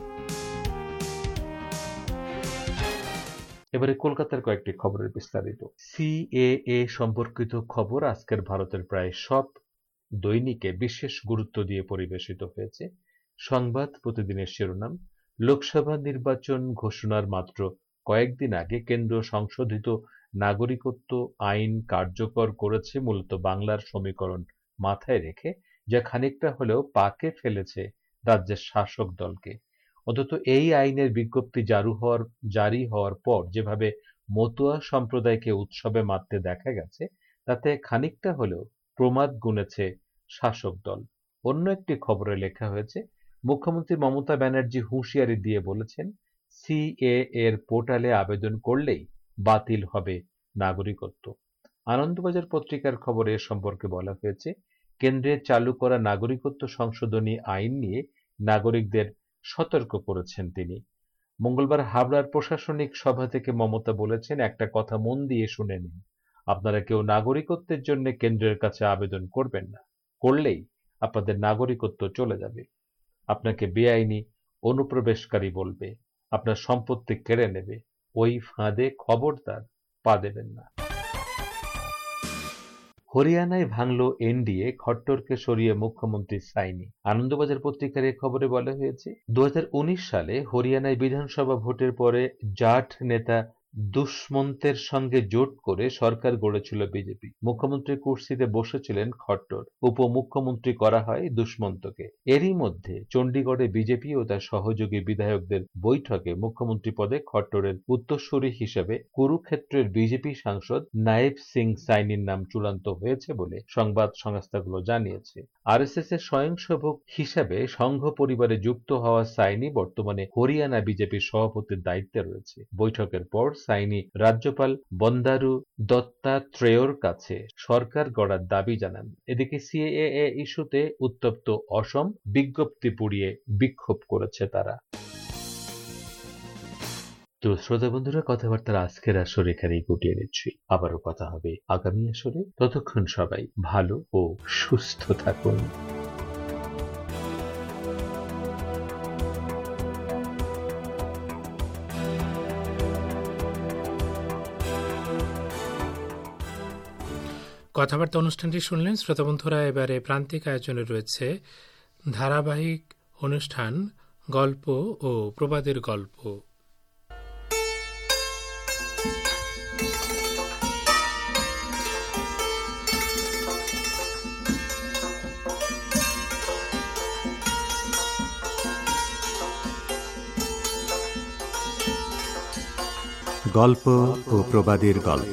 এবারে কলকাতার কয়েকটি খবরের বিস্তারিত। সিএএ সম্পর্কিত খবর আজকের ভারতের প্রায় সব দৈনিকে বিশেষ গুরুত্ব দিয়ে পরিবেশিত হয়েছে। সংবাদ প্রতিদিনের শিরোনাম, লোকসভা নির্বাচন ঘোষণার মাত্র কয়েকদিন আগে কেন্দ্র সংশোধিত নাগরিকত্ব আইন কার্যকর করেছে মূলত বাংলার সমীকরণ মাথায় রেখে, যা খানিকটা হলেও পাকে ফেলেছে রাজ্যের শাসক দলকে। অন্তত এই আইনের বিজ্ঞপ্তি জারি হওয়ার পর যেভাবে মতুয়া সম্প্রদায়কে উৎসবে মাততে দেখা গেছে, তাতে খানিকটা হলেও প্রমাদ গুনেছে শাসক দল। অন্য একটি খবরে লেখা হয়েছে, মুখ্যমন্ত্রী মমতা ব্যানার্জি হুঁশিয়ারি দিয়ে বলেছেন, সিএ এর পোর্টালে আবেদন করলেই বাতিল হবে নাগরিকত্ব। আনন্দবাজার পত্রিকার খবরে এ সম্পর্কে বলা হয়েছে, কেন্দ্রের চালু করা নাগরিকত্ব সংশোধনী আইন নিয়ে নাগরিকদের সতর্ক করেছেন তিনি। মঙ্গলবার হাবড়ার প্রশাসনিক সভা থেকে মমতা বলেছেন, একটা কথা মন দিয়ে শুনে নিন, আপনারা কেউ নাগরিকত্বের জন্য কেন্দ্রের কাছে আবেদন করবেন না। করলেই আপনাদের নাগরিকত্ব চলে যাবে। আপনাকে বেআইনি অনুপ্রবেশকারী বলবে, আপনার সম্পত্তি কেড়ে নেবে। ওই ফাঁদে খবরদার পা দেবেন না। হরিয়ানায় ভাঙল এনডিএ, খট্টরকে সরিয়ে মুখ্যমন্ত্রী সাইনি। আনন্দবাজার পত্রিকার এ খবরে বলা হয়েছে, 2019 সালে হরিয়ানায় বিধানসভা ভোটের পরে জাট নেতা দুষ্মন্তের সঙ্গে জোট করে সরকার গড়েছিল বিজেপি। মুখ্যমন্ত্রীর কুর্সিতে বসেছিলেন খট্টর, উপমুখ্যমন্ত্রী করা হয় দুষ্মন্তকে। এরই মধ্যে চণ্ডীগড়ে বিজেপি ও তার সহযোগী বিধায়কদের বৈঠকে মুখ্যমন্ত্রী পদে খট্টরের উত্তরসূরি হিসেবে কুরুক্ষেত্রের বিজেপি সাংসদ নায়েব সিং সাইনির নাম চূড়ান্ত হয়েছে বলে সংবাদ সংস্থাগুলো জানিয়েছে। আরএসএস এর স্বয়ংসেবক হিসাবে সংঘ পরিবারে যুক্ত হওয়া সাইনি বর্তমানে হরিয়ানা বিজেপির সভাপতির দায়িত্বে রয়েছে। বৈঠকের পর সাইনি রাজ্যপাল বন্দারু দত্তাত্রেয়র কাছে সরকার গড়ার দাবি জানান। এদিকে সিএএ ইস্যুতে উত্তপ্ত অসম, বিজ্ঞপ্তি পুড়িয়ে বিক্ষোভ করেছে তারা। তো শ্রোতা বন্ধুরা, কথাবার্তার আজকের আসর এখানেই গুটিয়ে নিচ্ছি। আবারও কথা হবে আগামী আসরে। ততক্ষণ সবাই ভালো ও সুস্থ থাকুন।
কথাবার্তা অনুষ্ঠানটি শুনলেন শ্রোতা বন্ধুরা। এবারে প্রান্তিক আয়োজনে রয়েছে ধারাবাহিক অনুষ্ঠান গল্প ও প্রবাদের গল্প।
গল্প ও প্রবাদের গল্প।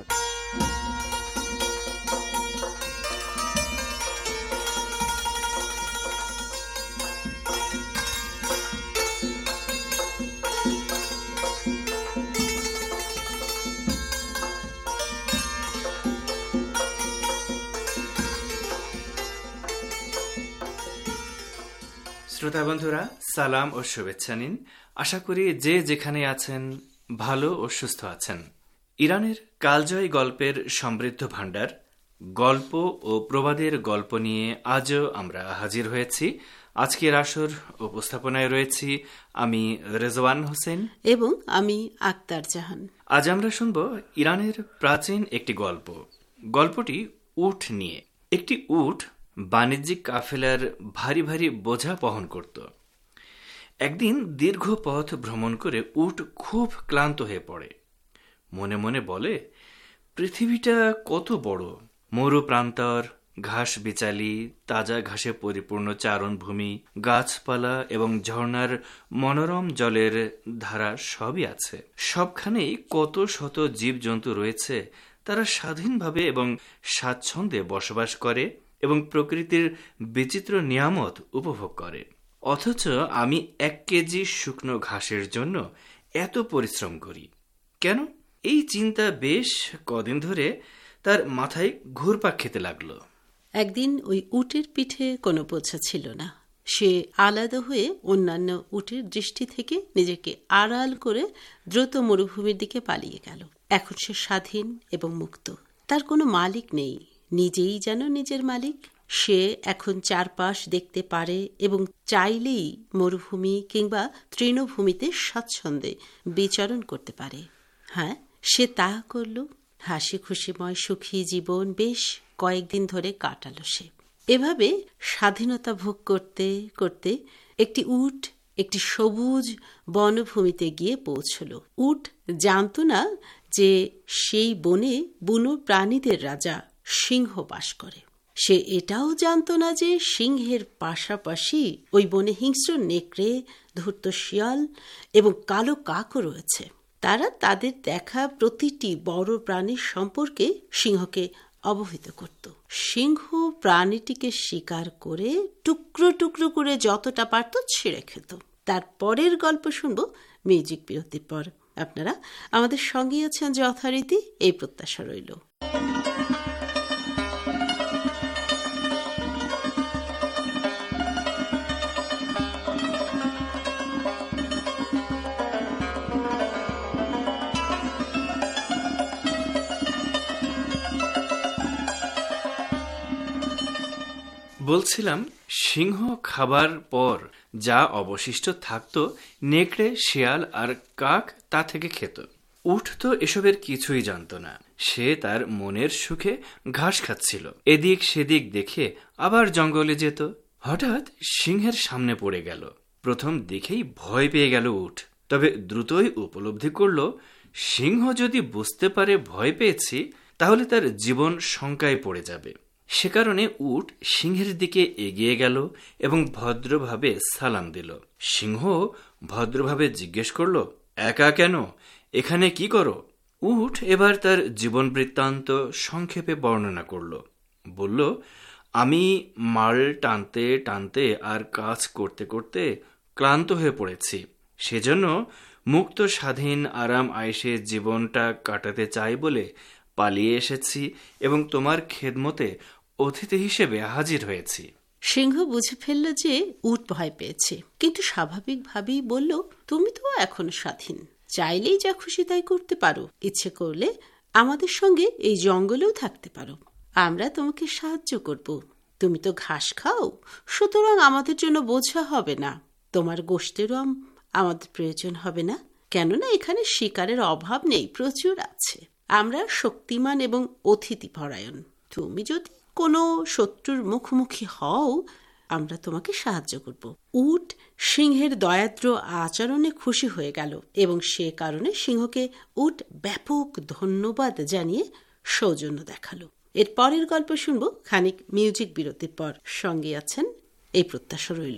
শ্রোতা বন্ধুরা, সালাম ও শুভেচ্ছা নিন। আশা করি যে যেখানে আছেন ভালো ও সুস্থ আছেন। ইরানের কালজয়ী গল্পের সমৃদ্ধ ভাণ্ডার গল্প ও প্রবাদের গল্প নিয়ে আজও আমরা হাজির হয়েছি। আজকের আসর উপস্থাপনায় রয়েছি আমি রেজওয়ান হোসেন
এবং আমি আক্তার জাহান।
আজ আমরা শুনব ইরানের প্রাচীন একটি গল্প। গল্পটি উট নিয়ে। একটি উট বাণিজ্যিক কাফেলার ভারী ভারী বোঝা বহন করত। একদিন দীর্ঘ পথ ভ্রমণ করে উট খুব ক্লান্ত হয়ে পড়ে। মনে মনে বলে, পৃথিবীটা কত বড়, মরু প্রান্তর, ঘাস বিচালি, তাজা ঘাসে পরিপূর্ণ চারণভূমি, গাছপালা এবং ঝর্ণার মনোরম জলের ধারা সবই আছে। সবখানেই কত শত জীবজন্তু রয়েছে, তারা স্বাধীনভাবে এবং স্বাচ্ছন্দ্যে বসবাস করে এবং প্রকৃতির বিচিত্র নিয়ামত উপভোগ করে। অথচ আমি 1 কেজি শুকনো ঘাসের জন্য এত পরিশ্রম করি কেন? এই চিন্তা বেশ কদিন ধরে তার মাথায় ঘুরপাক খেতে লাগলো।
একদিন ওই উটের পিঠে কোনো বোঝা ছিল না। সে আলাদা হয়ে অন্যান্য উটের দৃষ্টি থেকে নিজেকে আড়াল করে দ্রুত মরুভূমির দিকে পালিয়ে গেল। এখন সে স্বাধীন এবং মুক্ত। তার কোনো মালিক নেই, নিজেই যেন নিজের মালিক। সে এখন চারপাশ দেখতে পারে এবং চাইলেই মরুভূমি কিংবা তৃণভূমিতে স্বাচ্ছন্দ্যে বিচরণ করতে পারে। হ্যাঁ, সে তা করল। হাসি খুশিময় সুখী জীবন বেশ কয়েকদিন ধরে কাটালো সে। এভাবে স্বাধীনতা ভোগ করতে করতে একটি উট একটি সবুজ বনভূমিতে গিয়ে পৌঁছল। উট জানত না যে সেই বনে বুনো প্রাণীদের রাজা সিংহ বাস করে। সে এটাও জানত না যে সিংহের পাশাপাশি ওই বনে হিংস্র নেকড়ে, ধূর্ত শিয়াল এবং কালো কাকও রয়েছে। তারা তাদের দেখা প্রতিটি বড় প্রাণীর সম্পর্কে সিংহকে অবহিত করত। সিংহ প্রাণীটিকে শিকার করে টুকরো টুকরো করে যতটা পারত ছিঁড়ে খেত। তারপরের গল্প শুনব মিউজিক বিরতির পর। আপনারা আমাদের সঙ্গে আছেন যথারীতি, এই প্রত্যাশা রইল।
বলছিলাম, সিংহ খাবার পর যা অবশিষ্ট থাকত নেকড়ে, শিয়াল আর কাক তা থেকে খেত। উট তো এসবের কিছুই জানত না। সে তার মনের সুখে ঘাস খাচ্ছিল, এদিক সেদিক দেখে আবার জঙ্গলে যেত। হঠাৎ সিংহের সামনে পড়ে গেল। প্রথম দেখেই ভয় পেয়ে গেল উট, তবে দ্রুতই উপলব্ধি করল সিংহ যদি বুঝতে পারে ভয় পেয়েছি তাহলে তার জীবন শঙ্কায় পড়ে যাবে। সে কারণে উট সিংহের দিকে এগিয়ে গেল এবং ভদ্রভাবে সালাম দিল। সিংহ ভদ্রভাবে জিজ্ঞেস করল, একা কেন? এখানে কি করো? উট এবার তার জীবন বৃত্তান্ত সংক্ষেপে বর্ণনা করল। বলল, আমি মাল টানতে টানতে আর কাজ করতে করতে ক্লান্ত হয়ে পড়েছি। সেজন্য মুক্ত স্বাধীন আরাম আয়েশে জীবনটা কাটাতে চাই বলে পালিয়ে এসেছি এবং তোমার খেদমতে অতিথি হিসেবে হাজির হয়েছি।
সিংহ বুঝে ফেলল যে উট ভয় পেয়েছে, কিন্তু স্বাভাবিকভাবেই বলল, তুমি তো এখন স্বাধীন, চাইলেই যা খুশি তাই করতে পারো। ইচ্ছে করলে আমাদের সঙ্গে এই জঙ্গলেও থাকতে পারো, আমরা তোমাকে সাহায্য করব। তুমি তো ঘাস খাও, সুতরাং আমাদের জন্য বোঝা হবে না। তোমার গোশতেরও আমাদের প্রয়োজন হবে না, কেননা এখানে শিকারের অভাব নেই, প্রচুর আছে। আমরা শক্তিমান এবং অতিথি পরায়ণ। তুমি যদি কোনো শত্রুর মুখোমুখি হও, আমরা তোমাকে সাহায্য করব। উট সিংহের দয়াদ্র আচরণে খুশি হয়ে গেল এবং সে কারণে সিংহকে উট ব্যাপক ধন্যবাদ জানিয়ে সৌজন্য দেখালো। এর পরের গল্প শুনব খানিক মিউজিক বিরতির পর। সঙ্গে আছেন, এই প্রত্যাশা রইল।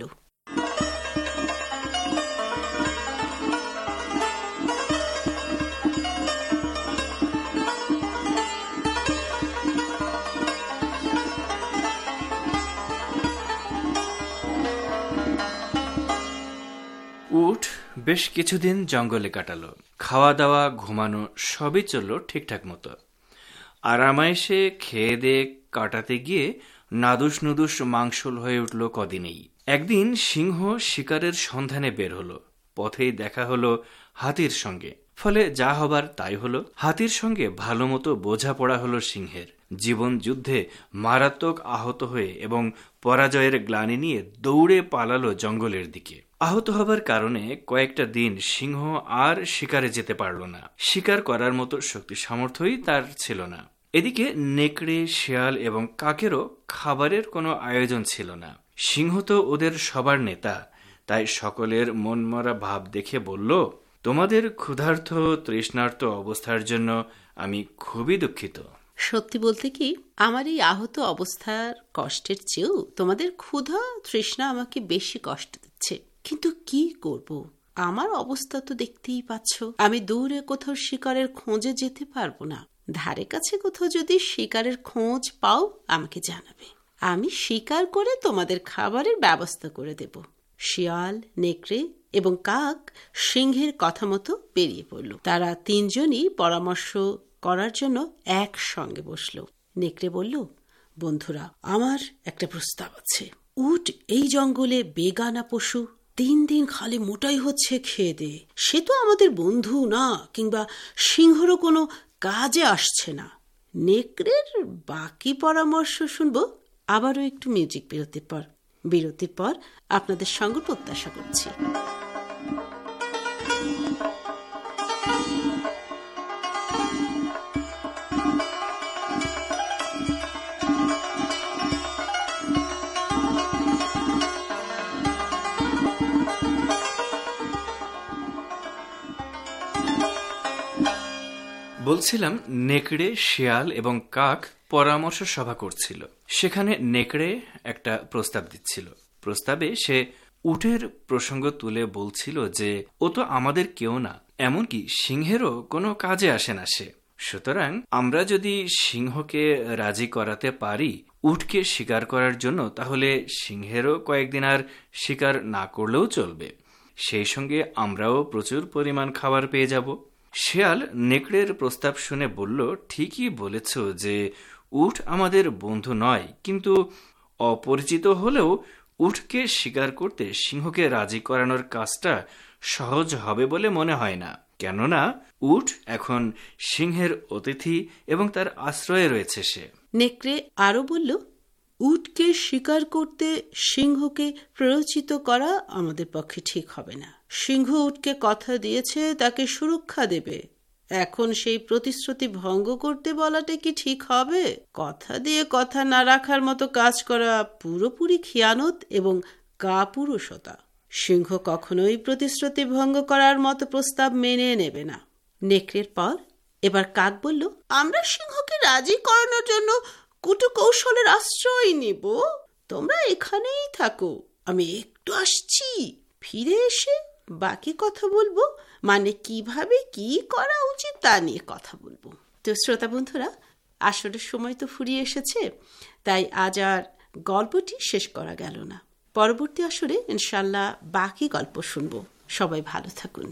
উট বেশ কিছুদিন জঙ্গলে কাটালো। খাওয়া দাওয়া, ঘুমানো সবই চলল ঠিকঠাক মতো। আরামায়েশে খেয়ে দিয়ে কাটাতে গিয়ে নাদুস নুদুস মাংসল হয়ে উঠল কদিনেই। একদিন সিংহ শিকারের সন্ধানে বের হলো। পথেই দেখা হলো হাতির সঙ্গে। ফলে যা হবার তাই হলো। হাতির সঙ্গে ভালো মতো বোঝাপড়া হলো সিংহের। জীবন যুদ্ধে মারাত্মক আহত হয়ে এবং পরাজয়ের গ্লানি নিয়ে দৌড়ে পালালো জঙ্গলের দিকে। আহত হবার কারণে কয়েকটা দিন সিংহ আর শিকারে যেতে পারল না। শিকার করার মতো শক্তি সামর্থ্যই তার ছিল না। এদিকে নেকড়ে, শিয়াল এবং কাকেরও খাবারের কোনো আয়োজন ছিল না। সিংহ তো ওদের সবার নেতা, তাই সকলের মনমরা ভাব দেখে বলল, তোমাদের ক্ষুধার্ত তৃষ্ণার্ত অবস্থার জন্য আমি খুবই দুঃখিত।
সত্যি বলতে কি, আমার এই আহত অবস্থার কষ্টের চেয়েও তোমাদের ক্ষুধা তৃষ্ণা আমাকে বেশি কষ্ট দিচ্ছে। কিন্তু কি করব, আমার অবস্থা তো দেখতেই পাচ্ছ। আমি দূরে কোথাও শিকারের খোঁজে যেতে পারবো না। ধারে কাছে কোথাও যদি শিকারের খোঁজ পাও আমাকে জানাবে, আমি শিকার করে তোমাদের খাবারের ব্যবস্থা করে দেব। শিয়াল, নেকড়ে এবং কাক সিংহের কথা মতো বেরিয়ে পড়ল। তারা তিনজনই পরামর্শ করার জন্য একসঙ্গে বসল। নেকড়ে বলল, বন্ধুরা, আমার একটা প্রস্তাব আছে। উট এই জঙ্গলে বেগানা পশু, 3 দিন খালি মোটাই হচ্ছে খেয়ে দে। সে তো আমাদের বন্ধু না, কিংবা সিংহরও কোনো কাজে আসছে না। নেকড়ের বাকি পরামর্শ শুনবো আবারও একটু মিউজিক বিরতির পর আপনাদের সঙ্গে প্রত্যাশা করছি।
বলছিলাম, নেকড়ে, শিয়াল এবং কাক পরামর্শ সভা করছিল। সেখানে নেকড়ে একটা প্রস্তাব দিচ্ছিল। প্রস্তাবে সে উটের প্রসঙ্গ তুলে বলছিল যে ও তো আমাদের কেউ না, এমনকি সিংহেরও কোনো কাজে আসে না সে। সুতরাং আমরা যদি সিংহকে রাজি করাতে পারি উটকে শিকার করার জন্য, তাহলে সিংহেরও কয়েকদিন আর শিকার না করলেও চলবে। সেই সঙ্গে আমরাও প্রচুর পরিমাণ খাবার পেয়ে যাব। শেয়াল নেকড়ের প্রস্তাব শুনে বলল, ঠিকই বলেছ যে উট আমাদের বন্ধু নয়, কিন্তু অপরিচিত হলেও উটকে শিকার করতে সিংহকে রাজি করানোর কাজটা সহজ হবে বলে মনে হয় না, কেননা উট এখন সিংহের অতিথি এবং তার আশ্রয়ে রয়েছে সে।
নেকড়ে আরো বলল, উটকে শিকার করতে সিংহকে প্ররোচিত করা আমাদের পক্ষে ঠিক হবে না। সিংহ উটকে কথা দিয়েছে তাকে সুরক্ষা দেবে, এখন সেই প্রতিশ্রুতি ভঙ্গ করতে বলাটা কি ঠিক হবে? কথা দিয়ে কথা না রাখার মতো কাজ করা পুরোপুরি খিয়ানত এবং কাপুরুষতা। সিংহ কখনোই প্রতিশ্রুতি ভঙ্গ করার মতো প্রস্তাব মেনে নেবে না। নেকড়ের পর এবার কাক বলল, আমরা সিংহকে রাজি করানোর জন্য কুটকৌশলের আশ্রয় নিব। তোমরা এখানেই থাকো, আমি একটু আসছি, ফিরে এসে বাকি কথা বলবো, মানে কিভাবে কি করা উচিত তা নিয়ে কথা বলবো। তো শ্রোতা বন্ধুরা, আসলে সময় তো ফুরিয়ে এসেছে, তাই আজ আর গল্পটি শেষ করা গেল না। পরবর্তী আসরে ইনশাল্লাহ বাকি গল্প শুনবো। সবাই ভালো থাকুন।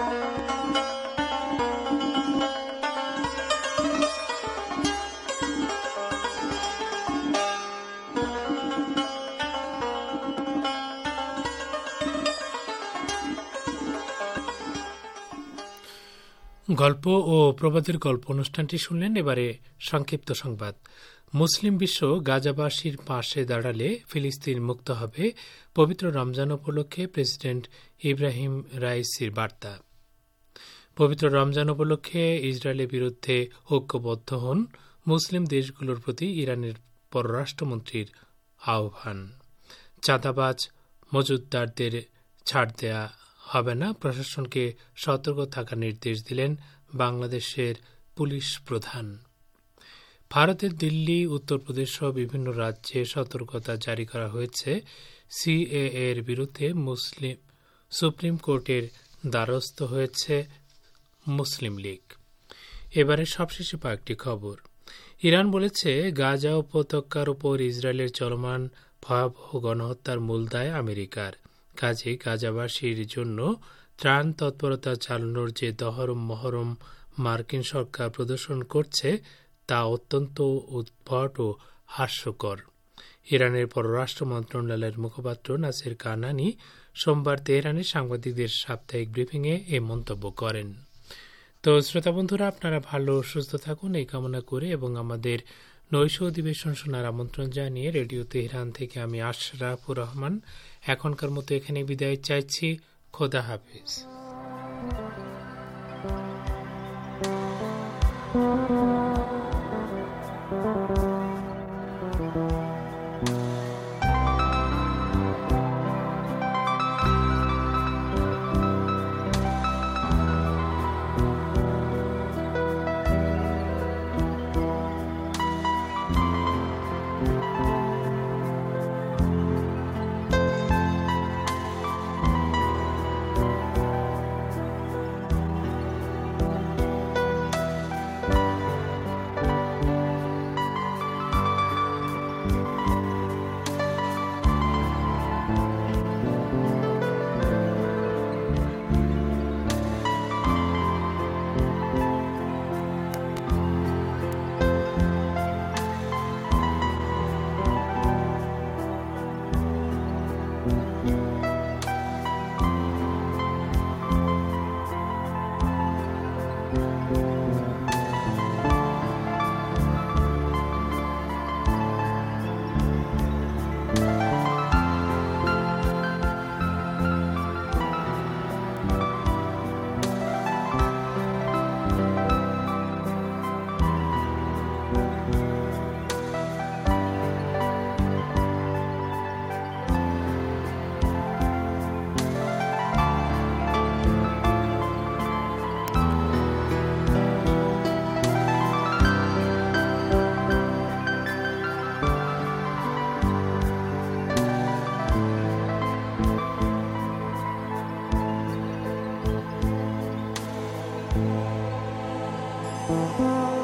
গল্প ও প্রবাদের গল্প অনুষ্ঠানটি শুনলেন। এবারে সংক্ষিপ্ত সংবাদ। মুসলিম বিশ্ব গাজাবাসীর পাশে দাঁড়ালে ফিলিস্তিন মুক্ত হবে, পবিত্র রমজান উপলক্ষে প্রেসিডেন্ট ইব্রাহিম রাইসির বার্তা। পবিত্র রমজান উপলক্ষে ইসরায়েলের বিরুদ্ধে ঐক্যবদ্ধ হন, মুসলিম দেশগুলোর প্রতি ইরানের পররাষ্ট্রমন্ত্রীর আহ্বান। চাঁদাবাজ মজুতদারদের ছাড় দেয়া হবে না, প্রশাসনকে সতর্ক থাকার নির্দেশ দিলেন বাংলাদেশের পুলিশ প্রধান। ভারতের দিল্লি, উত্তরপ্রদেশ সহ বিভিন্ন রাজ্যে সতর্কতা জারি করা হয়েছে। সিএএ এর বিরুদ্ধে সুপ্রিম কোর্টের দ্বারস্থ হয়েছে মুসলিম লীগ। এবারে সবশেষে কয়েকটি খবর। ইরান বলেছে গাজা উপত্যকার উপর ইসরায়েলের চলমান ভয়াবহ গণহত্যার মূল দায় আমেরিকার। কাজে গাজাবাসীর জন্য ত্রাণ তৎপরতা চালানোর যে দহরম মহরম মার্কিন সরকার প্রদর্শন করছে তা অত্যন্ত উদ্ভট ও হাস্যকর। ইরানের পররাষ্ট্র মন্ত্রণালয়ের মুখপাত্র নাসির কানানি সোমবার তেহরানে সাংবাদিকদের সাপ্তাহিক ব্রিফিংয়ে এই মন্তব্য করেন। তো শ্রোতা বন্ধুরা, আপনারা ভালো সুস্থ থাকুন এই কামনা করে এবং আমাদের নৈশ অধিবেশন শোনার আমন্ত্রণ জানিয়ে রেডিও তেহরান থেকে আমি আশরাফুর রহমান এখনকার মতো এখানে বিদায় চাইছি। খোদা হাফেজ।
Thank you.